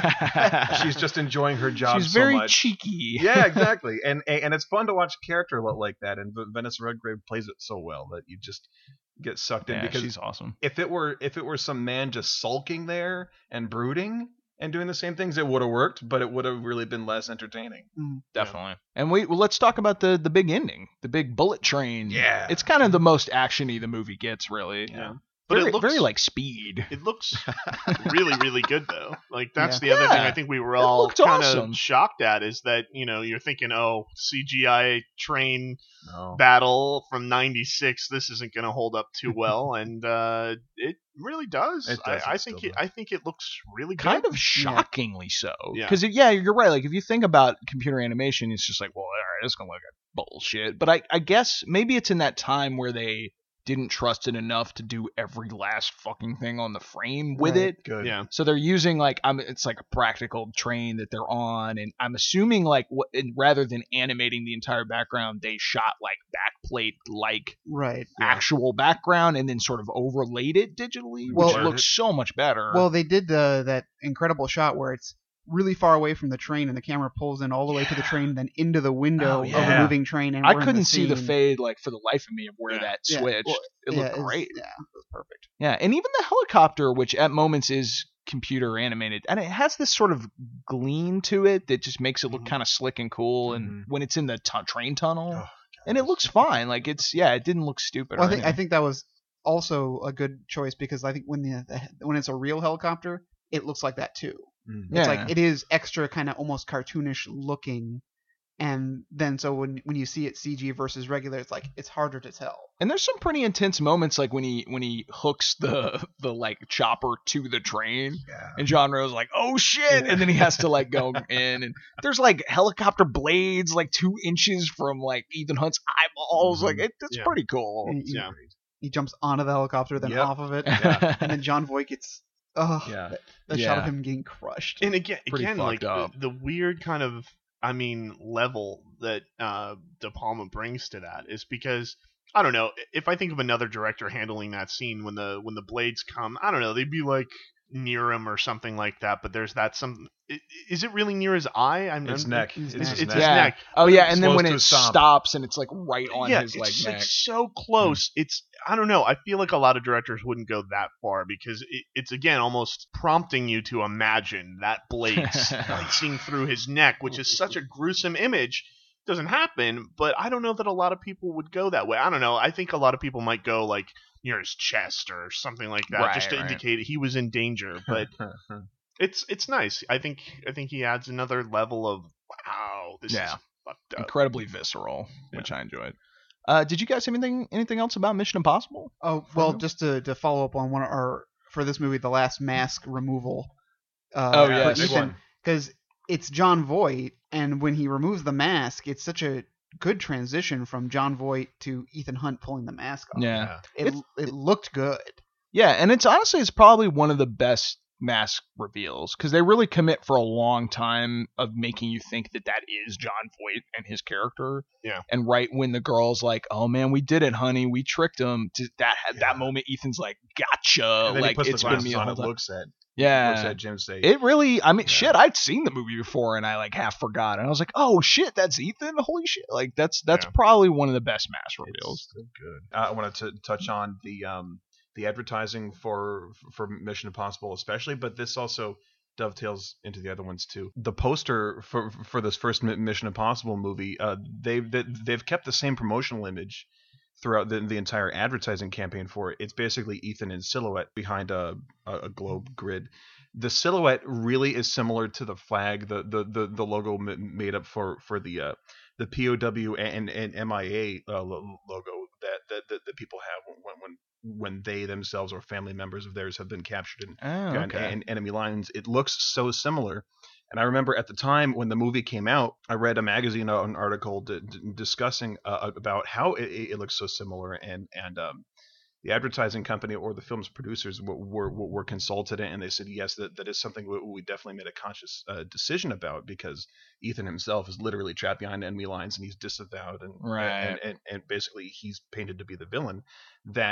She's just enjoying her job She's so very much. cheeky. Yeah, exactly. And and it's fun to watch a character like that, and Vanessa Redgrave plays it so well that you just get sucked in. Yeah, Because she's awesome. if it were if it were some man just sulking there and brooding and doing the same things, it would have worked, but it would have really been less entertaining. Definitely. And we well, let's talk about the the big ending, the big bullet train. Yeah. It's kind of the most actiony the movie gets, really. Yeah. But very, it looks very like Speed. It looks really, really good though. Like that's Yeah. the other thing Yeah. I think we were It all looked kind of awesome. shocked at is that, you know, you're thinking, oh, C G I train No. battle from ninety-six, this isn't going to hold up too well, and uh, it really does. It does, I, I it think still it, does. I think it looks really good. Kind of shockingly so. Yeah. Because, yeah, you're right. Like, if you think about computer animation, it's just like, well, all right, it's going to look like bullshit. But I, I guess maybe it's in that time where they didn't trust it enough to do every last fucking thing on the frame with Right. it. Good. Yeah. So they're using like I'm it's like a practical train that they're on, and I'm assuming like what and rather than animating the entire background, they shot like backplate like Right. actual background and then sort of overlaid it digitally, Well- which looks so much better. Well, they did the that incredible shot where it's really far away from the train and the camera pulls in all the way to the train, then into the window Oh, of yeah. the moving train. And I we're in couldn't see the scene. fade like for the life of me of where Yeah. that Yeah, switched. well, it Yeah, looked it's- great. Yeah, it was perfect. Yeah, and even the helicopter, which at moments is computer animated, and it has this sort of gleam to it that just makes it look Mhm. kind of slick and cool. Mhm. And when it's in the tu- train tunnel, Oh, and it looks fine. Like it's yeah, it didn't look stupid. Well, I or think I anything. think that was also a good choice because I think when the, the when it's a real helicopter, it looks like that too. Mm. Yeah. It's like it is extra kind of almost cartoonish looking, and then so when when you see it C G versus regular, it's like it's harder to tell. And there's some pretty intense moments, like when he when he hooks the the like chopper to the train, Yeah. and John Rose like, oh shit, and then he has to like go in, and there's like helicopter blades like two inches from like Ethan Hunt's eyeballs, Mhm. like it, it's Yeah. pretty cool. And he, Yeah. he jumps onto the helicopter, then Yep. off of it, Yeah. and then John Voight gets oh Yeah. that, that shot of Yeah. him getting crushed. And again, Pretty again, like fucked up. the, the weird kind of, I mean, level that uh, De Palma brings to that is because I don't know if I think of another director handling that scene when the when the blades come, I don't know, they'd be like near him or something like that. But there's that some. i- Is it really near his eye? I'm It's I'm- neck. It's It's, It's, his it's neck. his Yeah. neck. Oh yeah, and then Slows when to it a stomp. stops and it's like right on yeah, his it's like just, neck. like so close. It's I don't know. I feel like a lot of directors wouldn't go that far because it, it's again almost prompting you to imagine that blade slicing through his neck, which is such a gruesome image. Doesn't happen, but I don't know that a lot of people would go that way. I don't know. I think a lot of people might go like near his chest or something like that, Right, just to right. indicate he was in danger. But it's it's nice. I think I think he adds another level of wow. This Yeah. is fucked up. Incredibly visceral, which I enjoyed. Uh, did you guys have anything anything else about Mission Impossible? Oh well, you? just to, to follow up on one of our for this movie, the last mask removal. Uh, Oh, yeah, for big Ethan, one. because it's John Voight, and when he removes the mask, it's such a good transition from John Voight to Ethan Hunt pulling the mask off. Yeah. it It's- it looked good. Yeah, and it's honestly it's probably one of the best mask reveals because they really commit for a long time of making you think that that is John Voight and his character. Yeah. And right when the girl's like, "Oh man, we did it, honey, we tricked him," to that Yeah. that moment, Ethan's like, "Gotcha!" And then like he puts it's the been glasses me the on whole and time. looks at Yeah. looks at Jim say, It really, I mean, Yeah. shit, I'd seen the movie before and I like half forgot. And I was like, oh shit, that's Ethan? Holy shit. Like, that's that's Yeah. probably one of the best mask reveals. It's so good. Uh, I wanted to touch on the um the advertising for for Mission Impossible especially, but this also dovetails into the other ones too. The poster for for this first Mi- Mission Impossible movie, uh, they've they've kept the same promotional image throughout the, the entire advertising campaign for it. It's basically Ethan in silhouette behind a a, a globe grid. The silhouette really is similar to the flag, the the the, the logo m- made up for for the uh, the P O W and, and M I A uh, lo- logo that, that that that people have when when when they themselves or family members of theirs have been captured in Oh, gun- okay. and enemy lines. It looks so similar. And I remember at the time when the movie came out, I read a magazine uh, an article d- d- discussing uh, about how it, it looks so similar, and and um, the advertising company or the film's producers were were, were consulted, and they said yes, that, that is something we, we definitely made a conscious uh, decision about, because Ethan himself is literally trapped behind enemy lines and he's disavowed, and Right. and, and, and basically he's painted to be the villain. That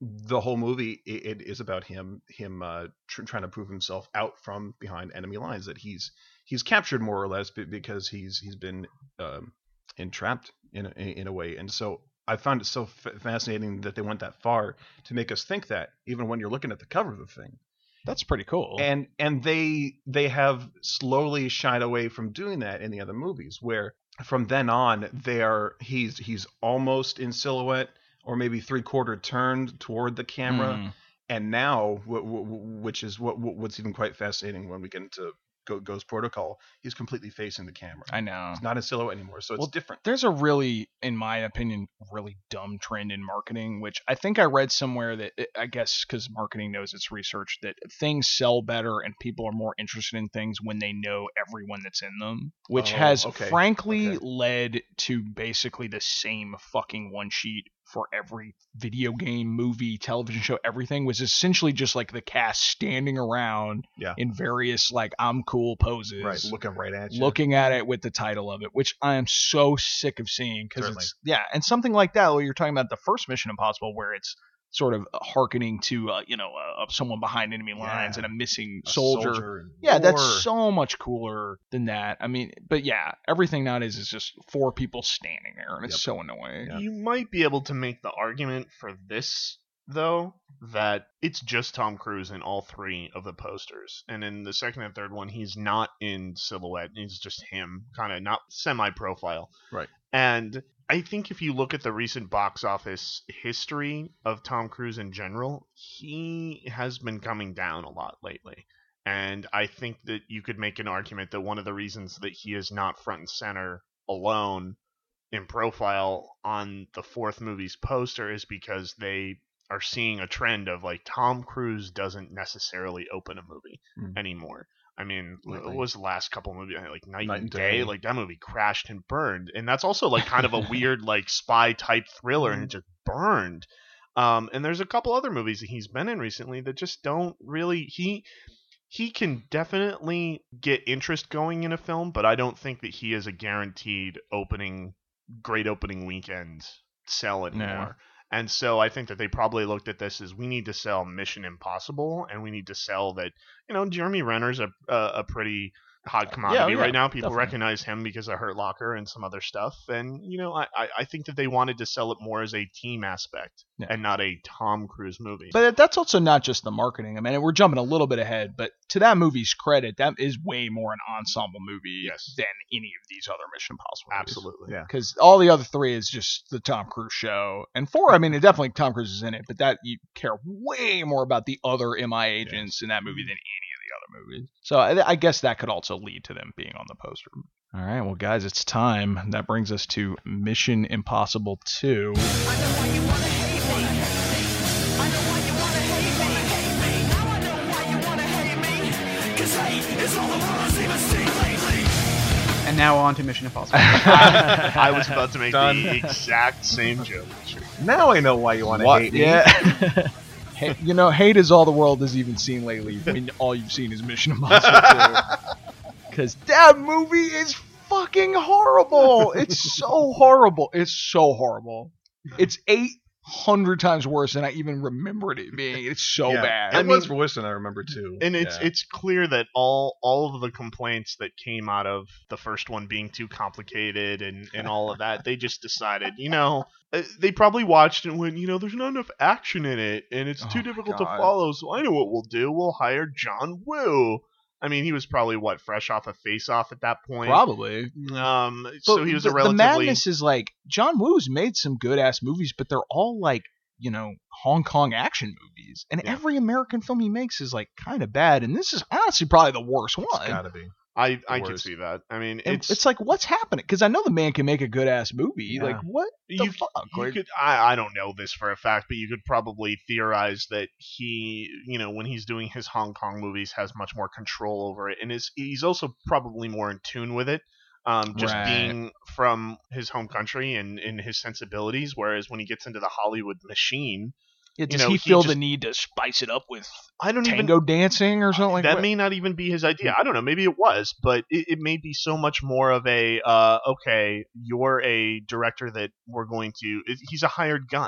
the whole movie it, it is about him him uh, tr- trying to prove himself out from behind enemy lines, that he's he's captured more or less because he's he's been um, entrapped in a, in a way. And so I found it so f- fascinating that they went that far to make us think that, even when you're looking at the cover of the thing. That's pretty cool. And and they they have slowly shied away from doing that in the other movies, where from then on they are he's he's almost in silhouette, or maybe three quarter turned toward the camera. Mm. And now, w- w- which is what what's even quite fascinating when we get into Go- Ghost Protocol, he's completely facing the camera. I know. He's not in silhouette anymore, so it's Well, different. There's a really, in my opinion, really dumb trend in marketing, which I think I read somewhere that, I guess because marketing knows its research, that things sell better and people are more interested in things when they know everyone that's in them, which Oh, has okay, frankly okay. led to basically the same fucking one sheet for every video game, movie, television show. Everything was essentially just like the cast standing around Yeah. in various like I'm cool poses, Right, looking right at you. looking at it with the title of it, which I am so sick of seeing, because Certainly. it's yeah, and something like that where you're talking about the first Mission Impossible, where it's sort of hearkening to uh, you know uh, someone behind enemy lines Yeah. and a missing A soldier. soldier and Yeah, that's war. so much cooler than that. I mean, but yeah, everything nowadays is just four people standing there, and it's Yep. so annoying. Yeah. You might be able to make the argument for this, though, that it's just Tom Cruise in all three of the posters. And in the second and third one, he's not in silhouette. He's just him, kind of not semi-profile. Right. And I think if you look at the recent box office history of Tom Cruise in general, he has been coming down a lot lately. And I think that you could make an argument that one of the reasons that he is not front and center alone in profile on the fourth movie's poster is because they are seeing a trend of like Tom Cruise doesn't necessarily open a movie Mm. anymore. I mean, Lately. what was the last couple movies? Like Night, Night and and Day? Day. Like that movie crashed and burned. And that's also like kind of a weird like spy type thriller, and it just burned. Um, and there's a couple other movies that he's been in recently that just don't really he he can definitely get interest going in a film, but I don't think that he is a guaranteed opening great opening weekend sell anymore. No. And so I think that they probably looked at this as we need to sell Mission Impossible, and we need to sell that, you know, Jeremy Renner's a a, a pretty hot commodity yeah, right now. People definitely. recognize him because of Hurt Locker and some other stuff. And, you know, I, I I think that they wanted to sell it more as a team aspect Yeah. and not a Tom Cruise movie. But that's also not just the marketing. I mean, we're jumping a little bit ahead, but to that movie's credit, that is way more an ensemble movie Yes. than any of these other Mission Impossible movies. Absolutely. Yeah. Because all the other three is just the Tom Cruise show. And four, I mean, it definitely Tom Cruise is in it, but that you care way more about the other M I agents in that movie than any of the other movies. So I, I guess that could also lead to them being on the poster. All right, well, guys, it's time. That brings us to Mission Impossible two. And now on to Mission Impossible. I was about to make Done. the exact same joke. Now I know why you want to What? hate me. Yeah. Hey, you know, hate is all the world has even seen lately when all you've seen is Mission Impossible two. Because that movie is fucking horrible. It's so horrible. It's so horrible. It's eight hundred times worse than I even remembered it being. It's so Yeah. bad. It I was mean- worse than I remember too. And it's Yeah. it's clear that all all of the complaints that came out of the first one being too complicated and, and all of that, they just decided, you know, uh, they probably watched and went, you know, there's not enough action in it, and it's Oh too my difficult God. to follow. So I know what we'll do. We'll hire John Woo. I mean, he was probably what fresh off a Face Off at that point. Probably. Um, so But he was the, a relatively. The madness is like John Woo's made some good ass movies, but they're all like, you know, Hong Kong action movies. And Yeah. every American film he makes is like kind of bad. And this is honestly probably the worst one. It's gotta be. I I can worst. see that. I mean, And it's it's, like, what's happening? Because I know the man can make a good ass movie. Yeah. Like, what the you, fuck? you Like, could I, I don't know this for a fact, but you could probably theorize that he, you know, when he's doing his Hong Kong movies, has much more control over it, and is he's also probably more in tune with it, um, just Right. being from his home country and in his sensibilities. Whereas when he gets into the Hollywood machine, yeah, does know, he he feel the just- need to spice it up with I don't even tango dancing or something like that that? may not even be his idea. I don't know. Maybe it was, but it, it may be so much more of a uh, okay, you're a director that we're going to. He's a hired gun.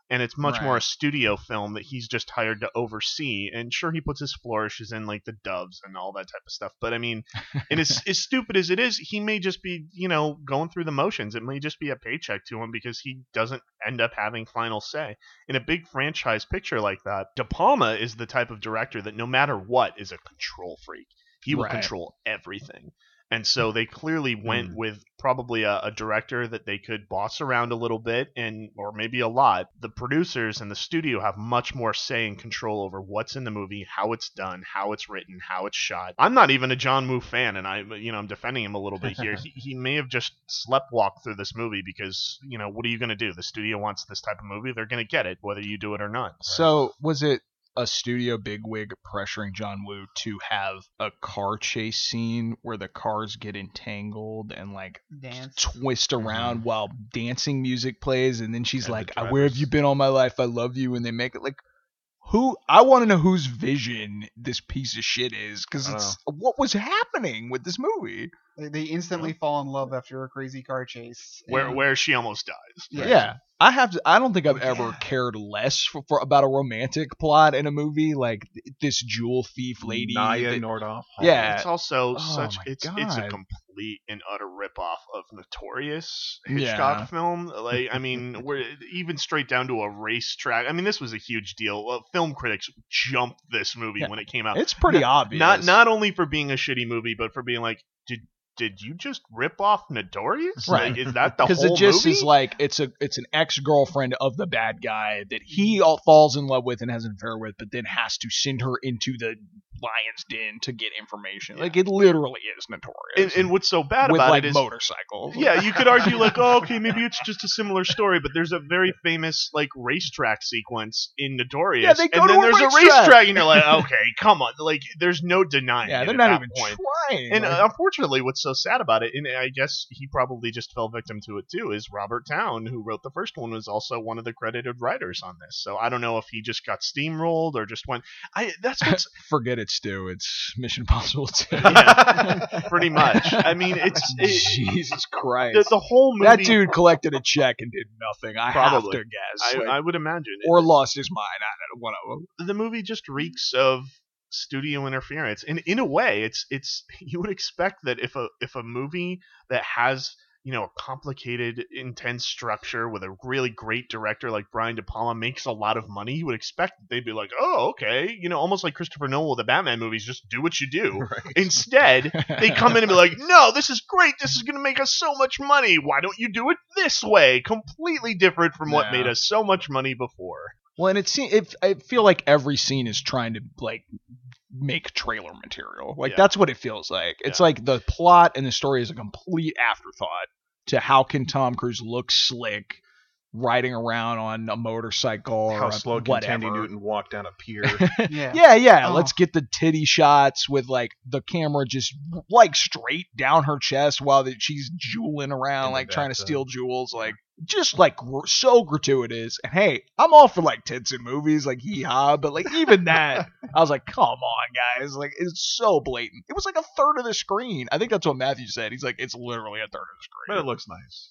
and it's much more Right. a studio film that he's just hired to oversee. And sure, he puts his flourishes in, like the doves and all that type of stuff. But I mean, and as as stupid as it is, he may just be, you know, going through the motions. It may just be a paycheck to him because he doesn't end up having final say in a big franchise picture like that. De Palma is the type of director that no matter what is a control freak. He will Right. control everything. And so they clearly went Mm. with probably a, a director that they could boss around a little bit, and or maybe a lot. The producers and the studio have much more say and control over what's in the movie, how it's done, how it's written, how it's shot. I'm not even a John Woo fan, and I, you know, I'm defending him a little bit here. he, he may have just sleptwalked through this movie because, you know, what are you going to do? The studio wants this type of movie. They're going to get it, whether you do it or not. So was it a studio bigwig pressuring John Woo to have a car chase scene where the cars get entangled and like Dance. twist around while dancing music plays, and then she's And the like, "I- "Where have drivers. you been all my life? I love you," and they make it like. Who I want to know whose vision this piece of shit is, because I it's what was happening with this movie. They, they instantly fall in love after a crazy car chase. Where and- where she almost dies. Yeah. Yeah. I have to. I don't think I've ever Yeah. cared less for, for about a romantic plot in a movie like th- this jewel thief lady. Naya that- Nordoff. Yeah. It's also Oh such my it's it's a God. complete and utter ripoff of Notorious Yeah. Hitchcock film. Like I mean, we're even straight down to a racetrack. I mean, this was a huge deal. Uh, film critics jumped this movie Yeah. when it came out. it's pretty Not- obvious. Not not only for being a shitty movie, but for being like, did did you just rip off Notorious? Right. Like, is that the because whole it just movie? is like it's a it's an ex girlfriend of the bad guy that he all falls in love with and has an affair with, but then has to send her into the lion's den to get information. Like it literally is and, Notorious. and what's so bad with about like it is motorcycles. yeah, you could argue like, oh, okay, maybe it's just a similar story, but there's a very famous like racetrack sequence in Notorious, Yeah, they go and to then a there's a racetrack. racetrack, and you're like, okay, come on, like there's no denying yeah, it they're at not that even point. trying. And Like, uh, unfortunately, what's so sad about it, and I guess he probably just fell victim to it too, is Robert Towne, who wrote the first one, was also one of the credited writers on this. So I don't know if he just got steamrolled or just went. I that's what's forget it, Stu. It's Mission Impossible two. yeah, pretty much. I mean, it's it, Jesus Christ. the, the whole movie. That dude collected a check and did nothing. I Probably. have to guess. I, Like, I would imagine. or lost his mind. I don't know, one of them. The movie just reeks of studio interference, and in a way, it's it's you would expect that if a if a movie that has you know a complicated, intense structure with a really great director like Brian De Palma makes a lot of money, you would expect that they'd be like, oh, okay, you know, almost like Christopher Nolan with the Batman movies, just do what you do. Right. Instead, they come in and be like, no, this is great. This is going to make us so much money. Why don't you do it this way? Completely different from what Yeah. made us so much money before. Well, and it seems it, I feel like every scene is trying to like make trailer material. Like Yeah. that's what it feels like. It's Yeah. like the plot and the story is a complete afterthought to how can Tom Cruise look slick riding around on a motorcycle or How a- slow can Tandy whatever. Newton walk down a pier? Yeah. Yeah, yeah. Oh. Let's get the titty shots with like the camera just like straight down her chest while that she's jeweling around, In the like trying to bathtub. steal jewels, like just like gr- so gratuitous. And hey, I'm all for like tits in movies, like hee haw, but like even that, I was like, come on, guys, like it's so blatant. It was like a third of the screen. I think that's what Matthew said. He's like, it's literally a third of the But screen. it looks nice.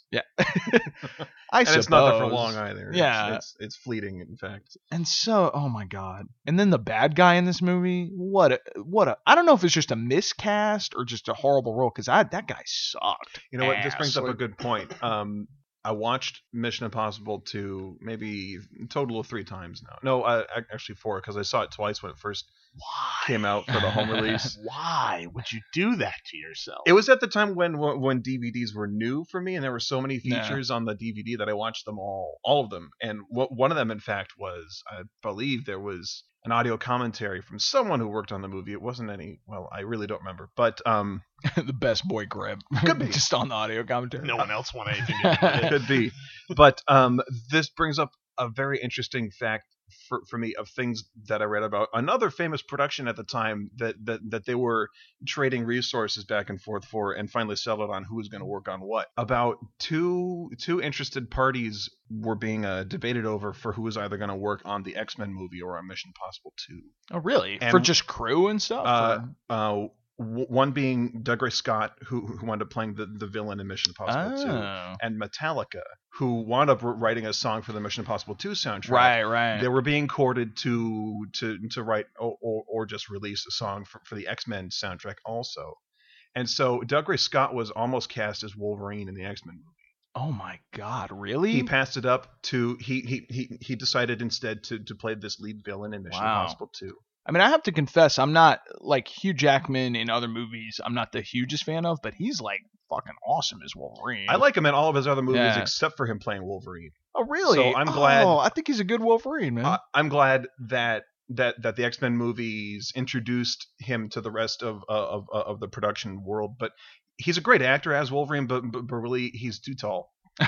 Yeah, I And suppose. it's not there for long either. It's- Yeah. It's, it's fleeting, in fact. And so, oh my god! And then the bad guy in this movie, what a what a! I don't know if it's just a miscast or just a horrible role because I that guy sucked. You know what? This brings up a Like, good point. Um, I watched Mission Impossible two maybe a total of three times now. No, uh, ac- actually four because I saw it twice when it first Why? came out for the home release. Why would you do that to yourself? It was at the time when when D V Ds were new for me, and there were so many Yeah. features on the D V D that I watched them all, all of them. And what one of them, in fact, was I believe there was an audio commentary from someone who worked on the movie. It wasn't any. Well, I really don't remember, but um, the best boy grip. Could be. just on the audio commentary. no one else want anything to do with it. could be. But um, this brings up a very interesting fact for, for me of things that I read about another famous production at the time that, that, that they were trading resources back and forth for and finally settled on who was going to work on what. About two two interested parties were being uh, debated over for who was either going to work on the X-Men movie or on Mission Impossible two. Oh really? And- For just crew and stuff? Uh, or- uh, w- one being Douglas Scott, who who wound up playing the, the villain in Mission Impossible two, Oh. and Metallica, who wound up writing a song for the Mission Impossible two soundtrack. Right, right. They were being courted to to to write or, or, or just release a song for, for the X-Men soundtrack also. And so Douglas Scott was almost cast as Wolverine in the X-Men movie. Oh my God, really? He passed it up to he he he, he decided instead to, to play this lead villain in Mission Wow. Impossible two. I mean, I have to confess, I'm not like Hugh Jackman in other movies. I'm not the hugest fan of, but he's like fucking awesome as Wolverine. I like him in all of his other movies Yeah. except for him playing Wolverine. Oh, really? So I'm glad- Oh, I think he's a good Wolverine, man. I, I'm glad that that that the X-Men movies introduced him to the rest of uh, of of the production world. But he's a great actor as Wolverine, but but, but really he's too tall.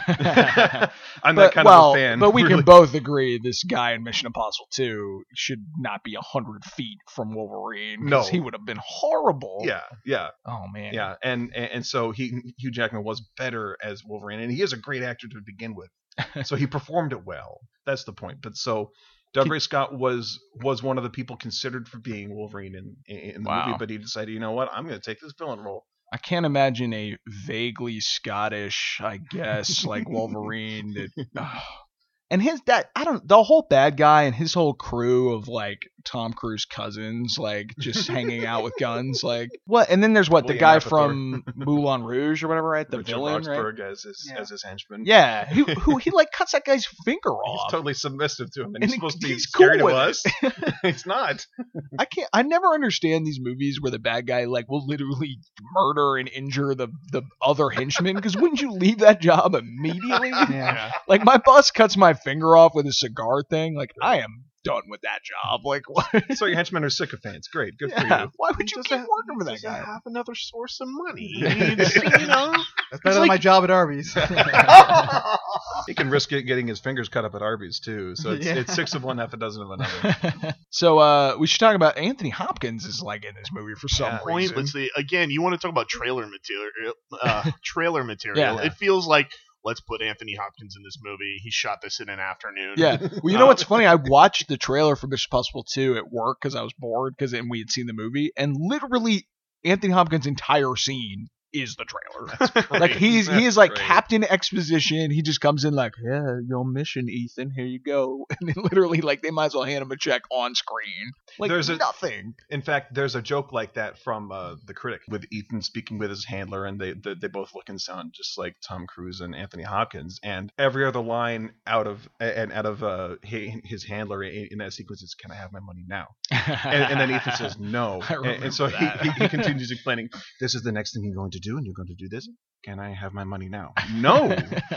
I'm but, that kind well, of a fan. but we really. can both agree this guy in Mission Impossible two should not be a hundred feet from Wolverine. 'Cause No. he would have been horrible. Yeah, yeah, Oh man. yeah, and and, and so he Hugh Jackman was better as Wolverine, and he is a great actor to begin with. So he performed it well. That's the point. But so Douglas Scott was was one of the people considered for being Wolverine in in the Wow. movie, but he decided, you know what, I'm going to take this villain role. I can't imagine a vaguely Scottish, I guess, like Wolverine. That, ugh. And his that I don't the whole bad guy and his whole crew of like Tom Cruise cousins, like just hanging out with guns, like what? And then there's what the William guy Apatow. from Moulin Rouge or whatever, right? The Richard villain, right? Roxburgh as his Yeah. as his henchman. Yeah, who who he like cuts that guy's finger He's off. totally submissive to him, and, And he's supposed to be he's scary cool to with us. He's not. I can't. I never understand these movies where the bad guy like will literally murder and injure the the other henchman. Because wouldn't you leave that job immediately? Yeah. Like my boss cuts my finger off with a cigar thing. Like I am done with that job. Like what? So your henchmen are sycophants. Great, good for Yeah. you. Why would you Does keep that- working for that Doesn't guy? have another source of money. It's, you know, That's better than my job at Arby's. He can risk it getting his fingers cut up at Arby's too. So it's, Yeah. it's six of one, half a dozen of another. So uh, we should talk about Anthony Hopkins is like in this movie for some Yeah. reason. pointlessly. Again, you want to talk about trailer material? Uh, trailer material. Yeah. It feels like let's put Anthony Hopkins in this movie. He shot this in an afternoon. Yeah. Well, you know what's funny? I watched the trailer for Mission Impossible two at work because I was bored because and we had seen the movie, and literally Anthony Hopkins' entire scene is the trailer. Like he's he is like Great. Captain Exposition. He just comes in like, yeah, your mission, Ethan. Here you go. And then literally like they might as well hand him a check on screen. Like There's a- nothing. In fact, there's a joke like that from uh, The Critic with Ethan speaking with his handler, and they, they they both look and sound just like Tom Cruise and Anthony Hopkins. And every other line out of and out of uh, he- his handler in, in that sequence is, "Can I have my money now?" And, and then Ethan says, "No." I And, and so he, remember he, that. he continues explaining, "This is the next thing you're going to do, and you're going to do this. Can I have my money now?" No.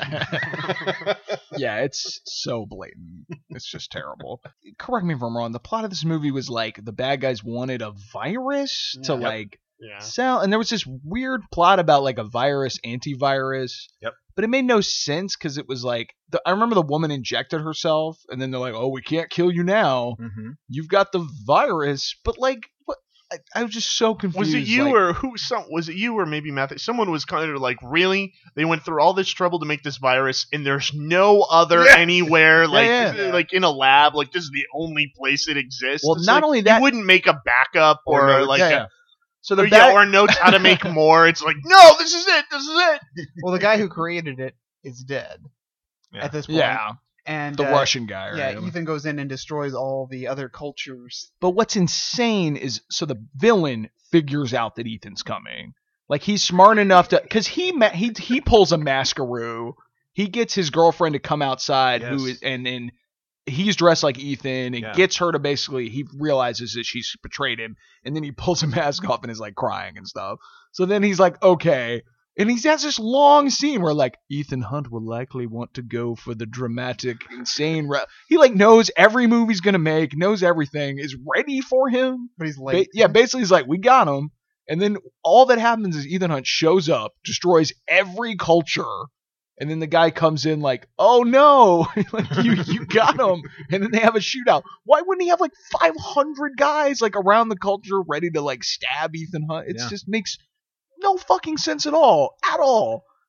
Yeah, it's so blatant. It's just terrible. Correct me if I'm wrong. The plot of this movie was like the bad guys wanted a virus to Yeah. like Yeah. sell, and there was this weird plot about like a virus, antivirus. Yep. But it made no sense because it was like the, I remember the woman injected herself, and then they're like, "Oh, we can't kill you now. Mm-hmm. You've got the virus." But like, what? I, I was just so confused. Was it you like, or who? Some was it you or maybe Matthew? Someone was kind of like, really? They went through all this trouble to make this virus, and there's no other Yeah. anywhere, like Yeah, yeah. like in a lab. Like this is the only place it exists. Well, It's not like, only that- you wouldn't make a backup or, Or no- like yeah, a, yeah. So or, the yeah, bad, or notes how to make more. It's like, no, this is it. This is it. Well, the guy who created it is dead Yeah. at this point. yeah, And the uh, Russian guy. Right? Yeah, Ethan goes in and destroys all the other cultures. But what's insane is so the villain figures out that Ethan's coming. Like he's smart enough to, because he ma- he he pulls a maskaroo. He gets his girlfriend to come outside, who Yes. is, and then he's dressed like Ethan and Yeah. gets her to basically. He realizes that she's betrayed him, and then he pulls a mask off and is like crying and stuff. So then he's like, okay. And he has this long scene where like Ethan Hunt will likely want to go for the dramatic, insane. Re-. He like knows every movie he's gonna make, knows everything, is ready for him. But he's Ba- late. yeah, basically he's like, we got him. And then all that happens is Ethan Hunt shows up, destroys every culture, and then the guy comes in like, oh no, like you you got him. And then they have a shootout. Why wouldn't he have like five hundred guys like around the culture ready to like stab Ethan Hunt? It Yeah. just makes no fucking sense at all, at all.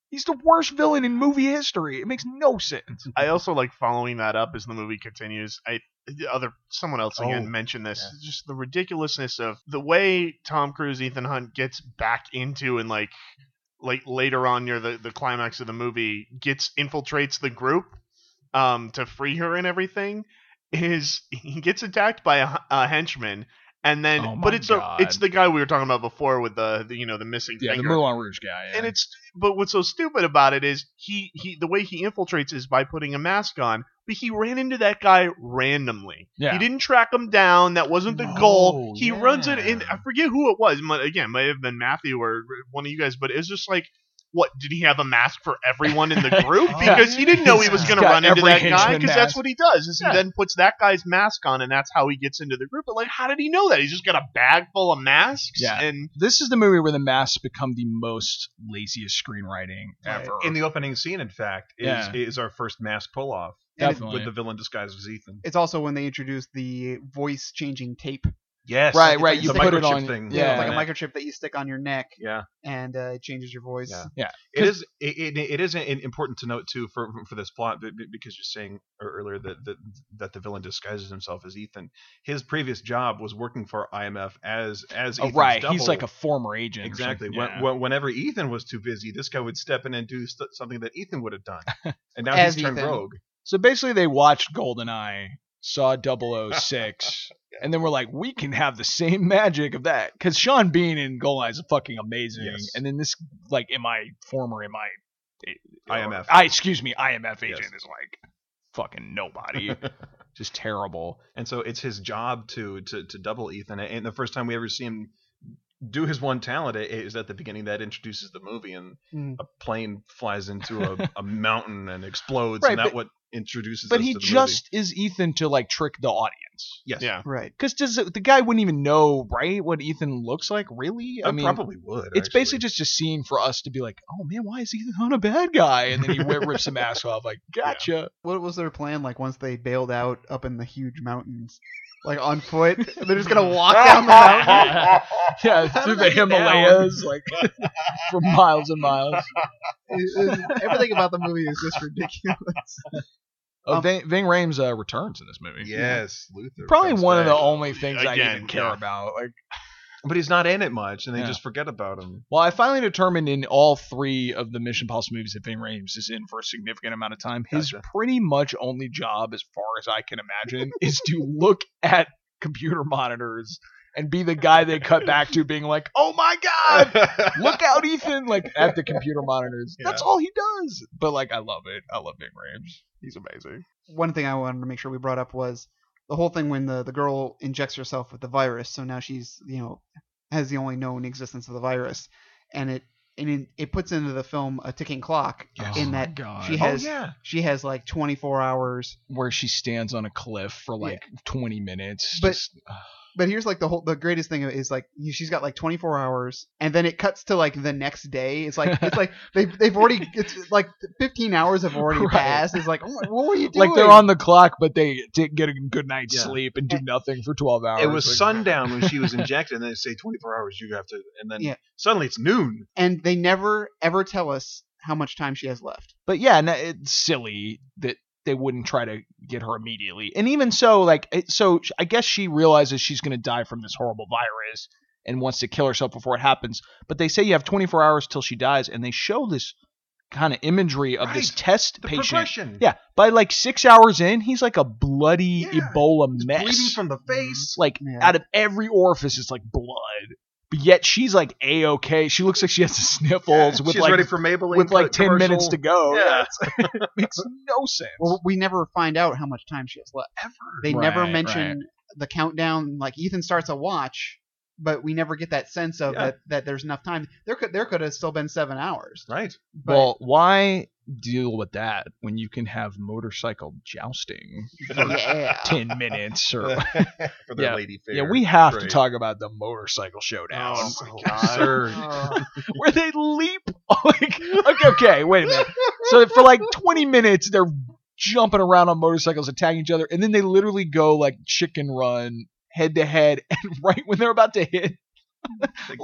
He's the worst villain in movie history. It makes no sense. I also like following that up as the movie continues. I other someone else again Oh, mentioned this. yeah. Just the ridiculousness of the way Tom Cruise, Ethan Hunt gets back into and like like later on near the, the climax of the movie gets infiltrates the group um to free her and everything. Is he gets attacked by a, a henchman. And then, Oh my but it's God. a, it's the guy we were talking about before with the, the you know the missing Yeah, the finger. Moulin Rouge guy. Yeah. And it's but what's so stupid about it is he, he the way he infiltrates is by putting a mask on, but he ran into that guy randomly. Yeah. He didn't track him down. That wasn't the No, goal. He yeah. runs it in. I forget who it was. Might- Again, might have been Matthew or one of you guys, but it's just like, what did he have a mask for everyone in the group? Oh, Because he didn't know he yeah. was going He's to got run into every that guy henchman because that's mask. what he does. Is Yeah. he then puts that guy's mask on and that's how he gets into the group. But like, how did he know that? He's just got a bag full of masks. Yeah. And This is the movie where the masks become the most laziest screenwriting ever. In the opening scene, in fact, is Yeah. is our first mask pull off And it- Definitely. with the villain disguised as Ethan. It's also when they introduced the voice changing tape. Yes, Right, It's right. like You the put it microchip on. thing. Yeah, It's like a Yeah. microchip that you stick on your neck, Yeah, and uh, it changes your voice. Yeah. Yeah. it is. It, it, it is important to note too for for this plot be- be- because you're saying earlier that, that that the villain disguises himself as Ethan. His previous job was working for I M F as as Oh, Ethan's right. double. He's like a former agent. or Exactly. something. When, Yeah. when, whenever Ethan was too busy, this guy would step in and do st- something that Ethan would have done, and now As he's turned Ethan. rogue. So basically, they watched GoldenEye, saw double oh six, and then we're like, we can have the same magic of that. Because Sean Bean in GoldenEye is fucking amazing. Yes. And then this, like, M I, former M I, I M F. I, excuse me, I M F agent Yes. is like fucking nobody. Just terrible. And so it's his job to to to double Ethan. And the first time we ever see him do his one talent is at the beginning that introduces the movie, and Mm. a plane flies into a, a mountain and explodes, Right, and that but- what introduces. But us he to the just is Ethan to, like, trick the audience. movie. yes, yeah. Right. Because does it- the guy wouldn't even know, right, what Ethan looks like, really? I, I mean, probably would. it's actually. basically just a scene for us to be like, oh man, why is Ethan Hunt a bad guy? And then he whip- rips the mask off, like, gotcha. What was their plan? Like once they bailed out up in the huge mountains, like on foot, they're just gonna walk down the mountain. Yeah, How through did the they get down? Himalayas, like for miles and miles. It- it- everything about the movie is just ridiculous. Oh, Um, Ving, Ving Rhames uh, returns in this movie. yes, Luther. Probably comes one of the back. only things I Again, even care yeah. about. Like, But he's not in it much, and they Yeah. just forget about him. well, I finally determined in all three of the Mission Impossible movies that Ving Rhames is in for a significant amount of time. His Gotcha. pretty much only job, as far as I can imagine, is to look at computer monitors and be the guy they cut back to, being like, "Oh my god, look out, Ethan!" Like at the computer monitors. That's Yeah. all he does. But like, I love it. I love Ving Rhames. He's amazing. One thing I wanted to make sure we brought up was the whole thing when the the girl injects herself with the virus. So now she's you know has the only known existence of the virus, and it and it, it puts into the film a ticking clock Yes. in Oh that my God. she Oh has yeah. she has like twenty-four hours. Where she stands on a cliff for like twenty minutes. But- just, But here's like the whole the greatest thing is like she's got like twenty-four hours, and then it cuts to like the next day. It's like it's like they've they've already it's like fifteen hours have already Right. passed. It's like, oh my, what were you doing? like they're on the clock, but they didn't get a good night's Yeah. sleep and do nothing for twelve hours. It was Like, sundown when she was injected, and they say twenty-four hours. You have to, and then Yeah. suddenly it's noon. and they never ever tell us how much time she has left. But yeah, no, it's silly that they wouldn't try to get her immediately. And even so, like, it, so I guess she realizes she's going to die from this horrible virus and wants to kill herself before it happens. But they say you have twenty-four hours till she dies, and they show this kind of imagery of this Right. test The patient. progression. Yeah, by like six hours in, he's like a bloody Yeah. Ebola It's mess. bleeding from the face. like Yeah. out of every orifice is like blood. But yet she's like a-okay. She looks like she has the sniffles with She's like ready for Maybelline with like co- ten minutes commercial. to go. Yeah. It's- it makes no sense. Well, we never find out how much time she has left. Ever. They never Right, mention the countdown. Like Ethan starts a watch, but we never get that sense of Yeah. that, that there's enough time. There could there could have still been seven hours. Right. But Well, why deal with that when you can have motorcycle jousting yeah. ten minutes or for the Yeah. lady fair. yeah, we have to Great. talk about the motorcycle showdown Oh my So God. absurd. Oh. where they leap. Like, okay, okay, wait a minute. So for like twenty minutes, they're jumping around on motorcycles, attacking each other, and then they literally go like chicken run head to head, and right when they're about to hit, like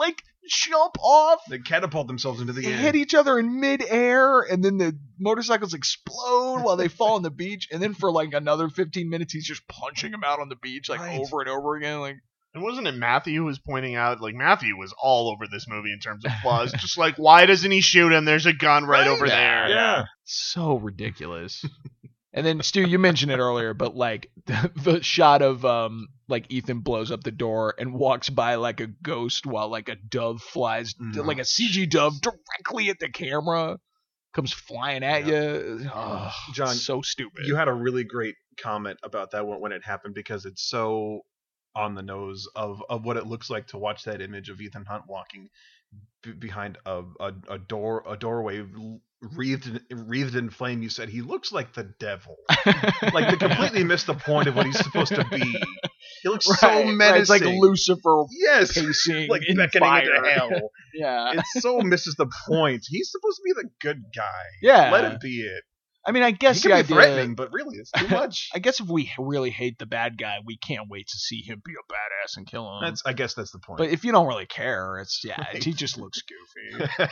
jump off, They catapult themselves into the air. hit each other in midair, and then the motorcycles explode while they fall on the beach. And then for like another fifteen minutes, he's just punching them out on the beach like Right. over and over again. Like, And wasn't it Matthew who was pointing out, like, Matthew was all over this movie in terms of flaws. Just like, why doesn't he shoot him? There's a gun right, Right. over there. Yeah. so ridiculous. And then Stu, you mentioned it earlier, but like the, the shot of um like Ethan blows up the door and walks by like a ghost while like a dove flies, Mm. like a C G dove directly at the camera, comes flying at you. Oh, John, so stupid. You had a really great comment about that when when it happened because it's so on the nose of, of what it looks like to watch that image of Ethan Hunt walking b- behind a, a a door a doorway wreathed in, wreathed in flame. You said he looks like the devil. Like they completely missed the point of what he's supposed to be. He looks Right, so right, menacing. It's like Lucifer yes, pacing, like in beckoning fire. into hell. Yeah, It so misses the point. He's supposed to be the good guy. Yeah. Let him be it. I mean, I guess He the can be idea. threatening, but really, it's too much. I guess if we really hate the bad guy, we can't wait to see him be a badass and kill him. That's, I guess that's the point. But if you don't really care, it's yeah, Right. he just looks goofy.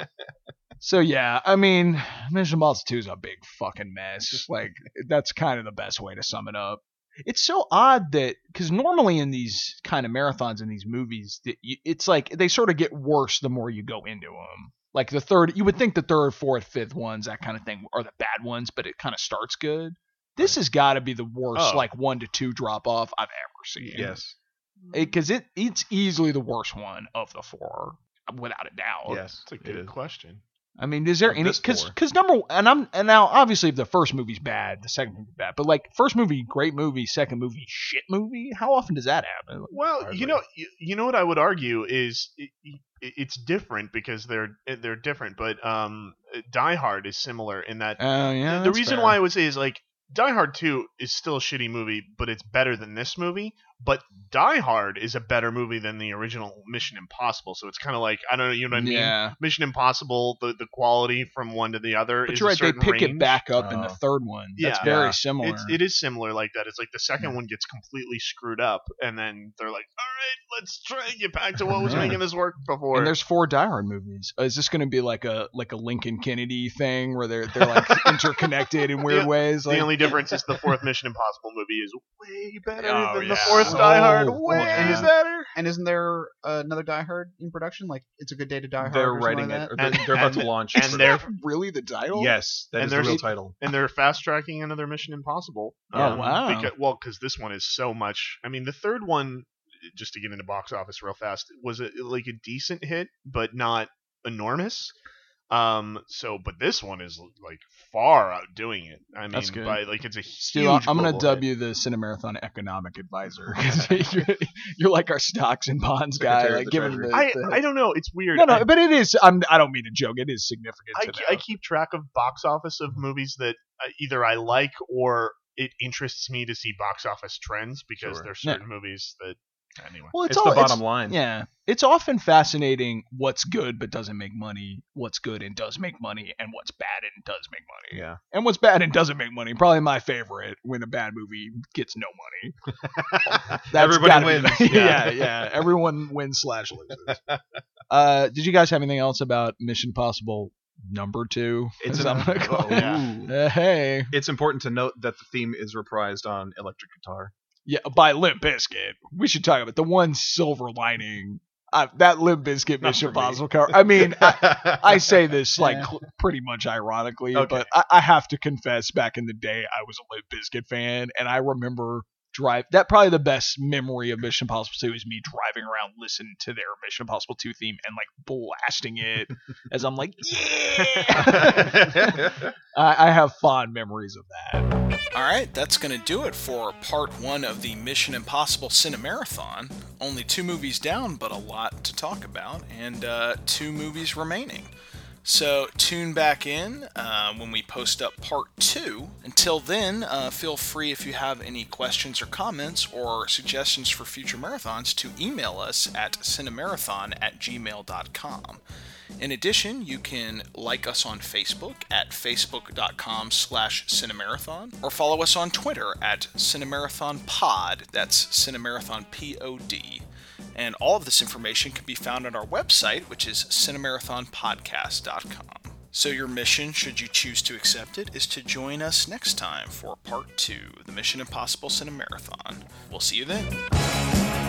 So yeah, I mean, Mission Impossible two is a big fucking mess. Like that's kind of the best way to sum it up. It's so odd that because normally in these kind of marathons in these movies, that you, it's like they sort of get worse the more you go into them. Like the third, you would think the third, fourth, fifth ones, that kind of thing, are the bad ones, but it kind of starts good. This has got to be the worst, Oh. like one to two drop off I've ever seen. yes, Because it, it's easily the worst one of the four, without a doubt. yes, That's a it good is. question. I mean, is there Of any? this Because four. because number and I'm and now obviously if the first movie's bad, the second movie's bad. But like first movie, great movie, second movie, shit movie. How often does that happen? Well, Hardly. you know, you, you know what I would argue is it, it, it's different because they're they're different. But um, Die Hard is similar in that Oh yeah. the that's reason fair. why I would say is like Die Hard two is still a shitty movie, but it's better than this movie. But Die Hard is a better movie than the original Mission Impossible. So it's kind of like I don't know, you know what I mean? Yeah. Mission Impossible, the the quality from one to the other. But is you're a right. They certain pick it range. back up in the Oh. third one. That's Yeah. very Yeah. similar. It's it is similar like that. It's like the second one gets completely screwed up, and then they're like, "All right, let's try and get back to what was Yeah. making this work before." And there's four Die Hard movies. Uh, is this going to be like a like a Lincoln Kennedy thing where they're they're like interconnected in weird The- ways? the Like, only difference is the fourth Mission Impossible movie is way better Oh, than the yeah. fourth Die Hard. Oh, Way yeah. better. And isn't there uh, another Die Hard in production? Like It's a Good Day to Die Hard. They're or something writing like it. Or that? they're, And- they're about and- to launch. and it. they're- really the title? yes, that and is the there's- real title. And they're fast tracking another Mission Impossible. Oh, wow. Because, well, because this one is so much. I mean, the third one, just to get into box office real fast, was a, like a decent hit, but not enormous. Um. So, but this one is like far outdoing it. I mean, That's good. by like it's a Stu, huge. I'm going to global dub hit. you the Cinemarathon economic advisor. 'Cause you're, you're like our stocks and bonds guy, Secretary of like the giving the, I the- I don't know. It's weird. no, no, I, but it is. I'm, I don't mean to joke. It is significant. I, to ke- know. I keep track of box office of movies that uh, either I like or it interests me to see box office trends because Sure. there's certain movies that anyway. well, It's, all, the bottom line. Yeah, it's often fascinating what's good but doesn't make money, what's good and does make money, and what's bad and does make money. Yeah. And what's bad and doesn't make money. Probably my favorite when a bad movie gets no money. That's Everybody gotta be wins. the- Yeah. yeah, yeah. Everyone wins slash loses. Uh, did you guys have anything else about Mission Impossible number two? It's As an- I'm gonna call oh, it? yeah. Uh, hey, It's important to note that the theme is reprised on electric guitar. yeah, by Limp Bizkit. We should talk about the one silver lining. Uh, that Limp Bizkit Not Mission for me. Impossible cover. I mean, I, I say this like Yeah. cl- pretty much ironically, Okay. but I, I have to confess, back in the day, I was a Limp Bizkit fan, and I remember drive. That probably the best memory of Mission Impossible two is me driving around listening to their Mission Impossible two theme and like blasting it as I'm like, yeah. I, I have fond memories of that. All right, that's going to do it for part one of the Mission Impossible Cinemarathon. Only two movies down, but a lot to talk about, and uh, two movies remaining. So tune back in uh, when we post up part two. Until then, uh, feel free if you have any questions or comments or suggestions for future marathons to email us at cinemarathon at gmail dot com. In addition, you can like us on Facebook at facebook.com slash cinemarathon or follow us on Twitter at cinemarathonpod. That's cinemarathon P O D. And all of this information can be found on our website, which is cinemarathon podcast dot com. So your mission, should you choose to accept it, is to join us next time for part two of the Mission Impossible Cinemarathon. We'll see you then.